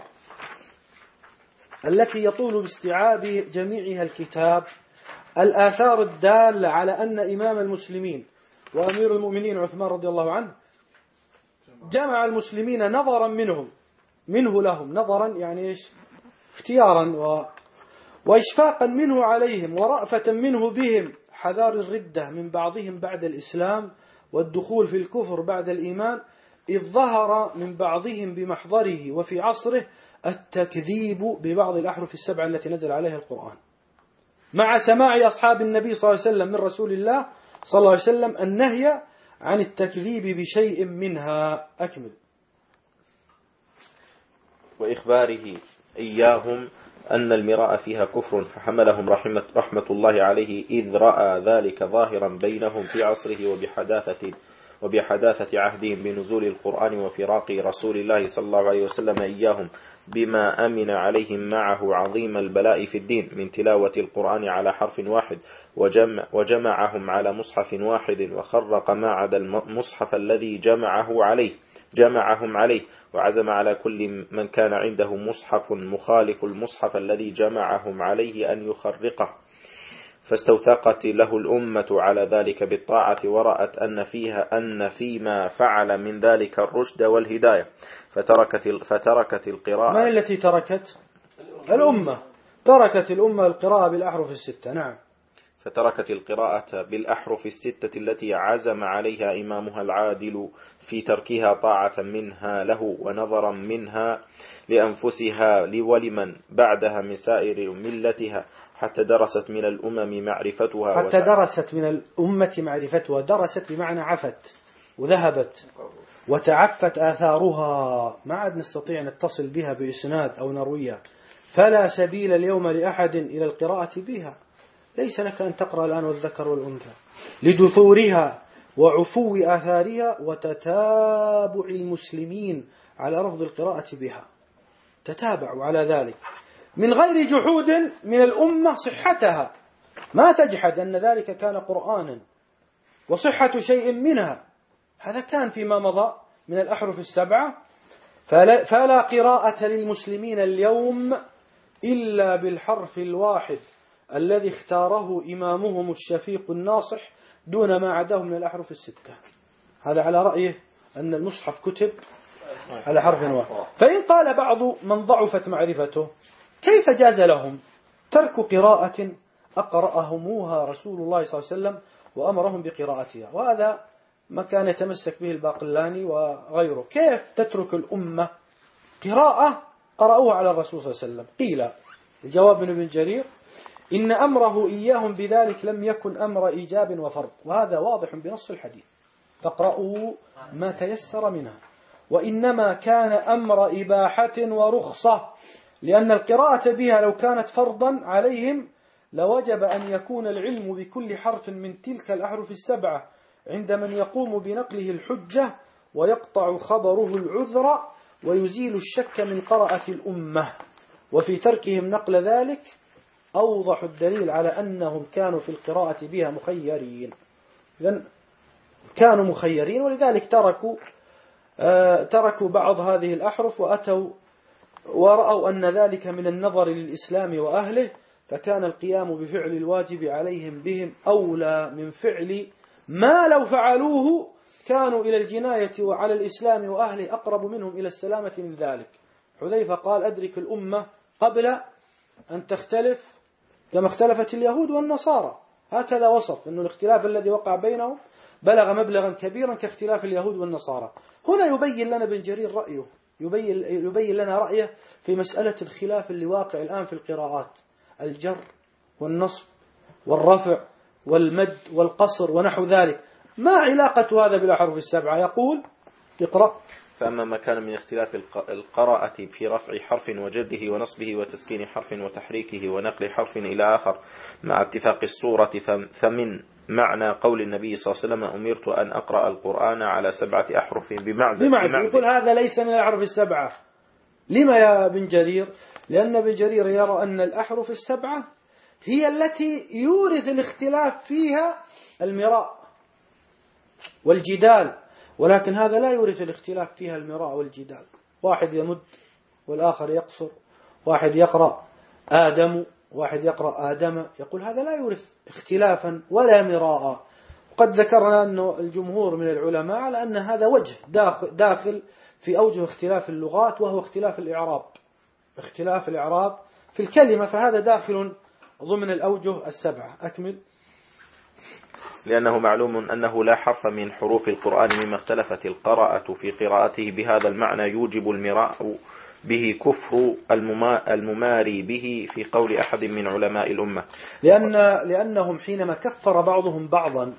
S1: التي يطول باستيعاب جميعها الكتاب، الآثار الدالة على أن إمام المسلمين وأمير المؤمنين عثمان رضي الله عنه جمع المسلمين نظرا منهم منه لهم، نظرا يعني إيش؟ اختيارا و... وإشفاقا منه عليهم ورأفة منه بهم، حذار الردة من بعضهم بعد الإسلام والدخول في الكفر بعد الإيمان، إذ ظهر من بعضهم بمحضره وفي عصره التكذيب ببعض الأحرف السبعة التي نزل عليها القرآن، مع سماع أصحاب النبي صلى الله عليه وسلم من رسول الله صلى الله عليه وسلم النهي عن التكذيب بشيء منها. أكمل.
S2: وإخباره إياهم أن المراء فيها كفر، فحملهم رحمة, رحمة الله عليه إذ رأى ذلك ظاهرا بينهم في عصره وبحداثة, وبحداثة عهدهم بنزول القرآن وفراق رسول الله صلى الله عليه وسلم إياهم بما أمن عليهم معه عظيم البلاء في الدين من تلاوة القرآن على حرف واحد، وجمع وجمعهم على مصحف واحد، وخرق ما عدا المصحف الذي جمعه عليه جمعهم عليه، وعزم على كل من كان عنده مصحف مخالف المصحف الذي جمعهم عليه أن يخرقه، فاستوثقت له الأمة على ذلك بالطاعة، ورأت أن فيها أن فيما فعل من ذلك الرشد والهداية، فتركت فتركت القراءة.
S1: ما التي تركت؟ الأمة تركت الأمة القراءة بالأحرف الستة. نعم.
S2: فتركت القراءة بالأحرف الستة التي عزم عليها إمامها العادل في تركها طاعة منها له ونظرا منها لأنفسها ولمن بعدها من سائر ملتها، حتى درست من الأمم معرفتها
S1: حتى درست من الأمة معرفتها. درست بمعنى عفت وذهبت وتعفت آثارها، ما عاد نستطيع نتصل بها بإسناد أو نرويها، فلا سبيل اليوم لأحد إلى القراءة بها. ليس لك أن تقرأ الآن والذكر والأنثى لدثورها وعفو آثارها وتتابع المسلمين على رفض القراءة بها. تتابعوا على ذلك من غير جحود من الأمة صحتها، ما تجحد أن ذلك كان قرآنا وصحة شيء منها. هذا كان فيما مضى من الأحرف السبعة. فلا, فلا قراءة للمسلمين اليوم إلا بالحرف الواحد الذي اختاره إمامهم الشفيق الناصح دون ما عداه من الأحرف الستة. هذا على رأيه أن المصحف كتب على حرف واحد. فإن قال بعض من ضعفت معرفته كيف جاز لهم ترك قراءة أقرأهموها رسول الله صلى الله عليه وسلم وأمرهم بقراءتها؟ وهذا ما كان يتمسك به الباقلاني وغيره. كيف تترك الأمة قراءة قرأوها على الرسول صلى الله عليه وسلم؟ قيل الجواب من ابن جرير إن أمره إياهم بذلك لم يكن أمر إيجاب وفرض، وهذا واضح بنص الحديث، فاقرأوا ما تيسر منها، وإنما كان أمر إباحة ورخصة، لأن القراءة بها لو كانت فرضا عليهم لوجب أن يكون العلم بكل حرف من تلك الأحرف السبعة عند من يقوم بنقله الحجة ويقطع خبره العذر ويزيل الشك من قراءة الأمة. وفي تركهم نقل ذلك أوضح الدليل على أنهم كانوا في القراءة بها مخيرين. إذن كانوا مخيرين، ولذلك تركوا آه تركوا بعض هذه الأحرف وأتوا ورأوا أن ذلك من النظر للإسلام وأهله، فكان القيام بفعل الواجب عليهم بهم أولى من فعل ما لو فعلوه كانوا إلى الجناية وعلى الإسلام وأهله أقرب منهم إلى السلامة من ذلك. حذيفة قال أدرك الأمة قبل أن تختلف كما اختلفت اليهود والنصارى. هكذا وصف أن الاختلاف الذي وقع بينهم بلغ مبلغا كبيرا كاختلاف اليهود والنصارى. هنا يبين لنا ابن جرير رأيه، يبين, يبين لنا رأيه في مسألة الخلاف اللي واقع الآن في القراءات، الجر والنصب والرفع والمد والقصر ونحو ذلك. ما علاقة هذا بالأحرف السبعة؟ يقول اقرأ.
S2: فأما ما كان من اختلاف القراءة في رفع حرف وجده ونصبه وتسكين حرف وتحريكه ونقل حرف إلى آخر مع اتفاق الصورة، فمن معنى قول النبي صلى الله عليه وسلم أمرت أن أقرأ القرآن على سبعة أحرف بمعزل.
S1: بمعزل. يقول هذا ليس من الأحرف السبعة. لما يا ابن جرير؟ لأن ابن جرير يرى أن الأحرف السبعة هي التي يورث الاختلاف فيها المراء والجدال، ولكن هذا لا يورث الاختلاف فيها المراء والجدال. واحد يمد والآخر يقصر، واحد يقرأ آدم واحد يقرأ آدم، يقول هذا لا يورث اختلافا ولا مراء. وقد ذكرنا أن الجمهور من العلماء على أن هذا وجه داخل في أوجه اختلاف اللغات، وهو اختلاف الإعراب، اختلاف الإعراب في الكلمة، فهذا داخل ضمن الأوجه السبعة. أكمل.
S2: لأنه معلوم أنه لا حرف من حروف القرآن مما اختلفت القراءة في قراءته بهذا المعنى يوجب المراء به كفر المماري به في قول أحد من علماء الأمة.
S1: لأن لأنهم حينما كفر بعضهم بعضا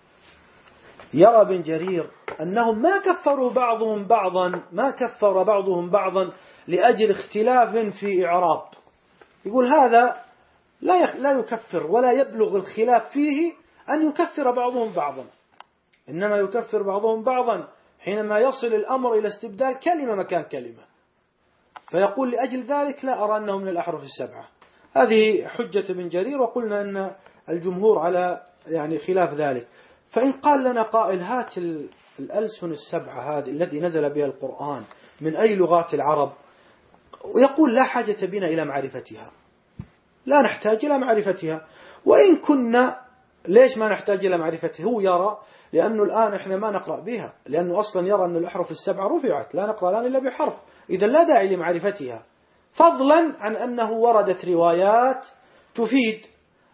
S1: يرى ابن جرير أنهم ما كفروا بعضهم بعضا ما كفر بعضهم بعضا لأجل اختلاف في إعراب. يقول هذا لا لا يكفر ولا يبلغ الخلاف فيه أن يكفر بعضهم بعضا، إنما يكفر بعضهم بعضا حينما يصل الأمر إلى استبدال كلمة مكان كلمة، فيقول لأجل ذلك لا أرى أنه من الأحرف السبعة. هذه حجة ابن جرير، وقلنا أن الجمهور على يعني خلاف ذلك. فإن قال لنا قائل هات الألسن السبعة هذه التي نزل بها القرآن من أي لغات العرب، ويقول لا حاجة بنا إلى معرفتها، لا نحتاج إلى معرفتها. وإن كنا ليش ما نحتاج إلى معرفتها؟ هو يرى لأنه الآن إحنا ما نقرأ بها، لأنه أصلا يرى أن الأحرف السبعة رفعت، لا نقرأ الآن إلا بحرف، إذا لا داعي لمعرفتها، فضلا عن أنه وردت روايات تفيد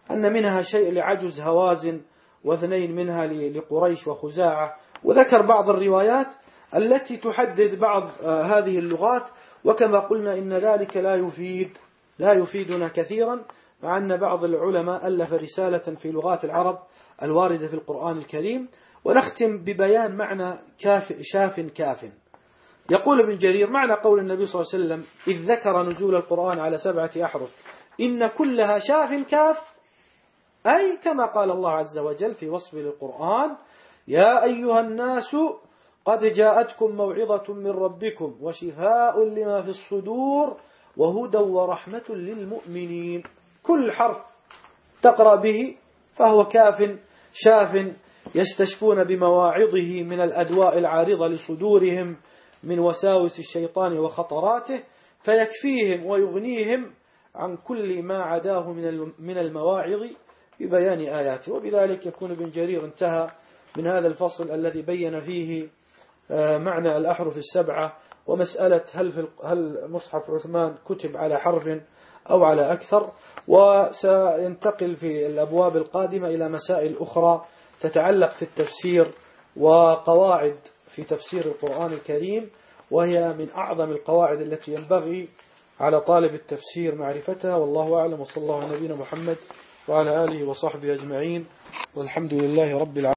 S1: أن منها شيء لعجز هوازن، واثنين منها لقريش وخزاعة. وذكر بعض الروايات التي تحدد بعض هذه اللغات، وكما قلنا إن ذلك لا يفيد لا يفيدنا كثيرا، مع أن بعض العلماء ألف رسالة في لغات العرب الواردة في القرآن الكريم. ونختم ببيان معنى كاف شاف كاف. يقول ابن جرير: معنى قول النبي صلى الله عليه وسلم إذ ذكر نزول القرآن على سبعة أحرف إن كلها شاف كاف، أي كما قال الله عز وجل في وصف للقرآن: يا أيها الناس قد جاءتكم موعظة من ربكم وشفاء لما في الصدور وهدى ورحمة للمؤمنين. كل حرف تقرأ به فهو كاف شاف، يستشفون بمواعظه من الأدواء العارضة لصدورهم من وساوس الشيطان وخطراته، فيكفيهم ويغنيهم عن كل ما عداه من المواعظ ببيان آياته. وبذلك يكون ابن جرير انتهى من هذا الفصل الذي بين فيه معنى الأحرف السبعة، ومسألة هل في هل مصحف عثمان كتب على حرف أو على أكثر. وسينتقل في الأبواب القادمة إلى مسائل أخرى تتعلق في التفسير وقواعد في تفسير القرآن الكريم، وهي من أعظم القواعد التي ينبغي على طالب التفسير معرفتها. والله أعلم، وصلى الله على نبينا محمد وعلى آله وصحبه أجمعين، والحمد لله رب العالمين.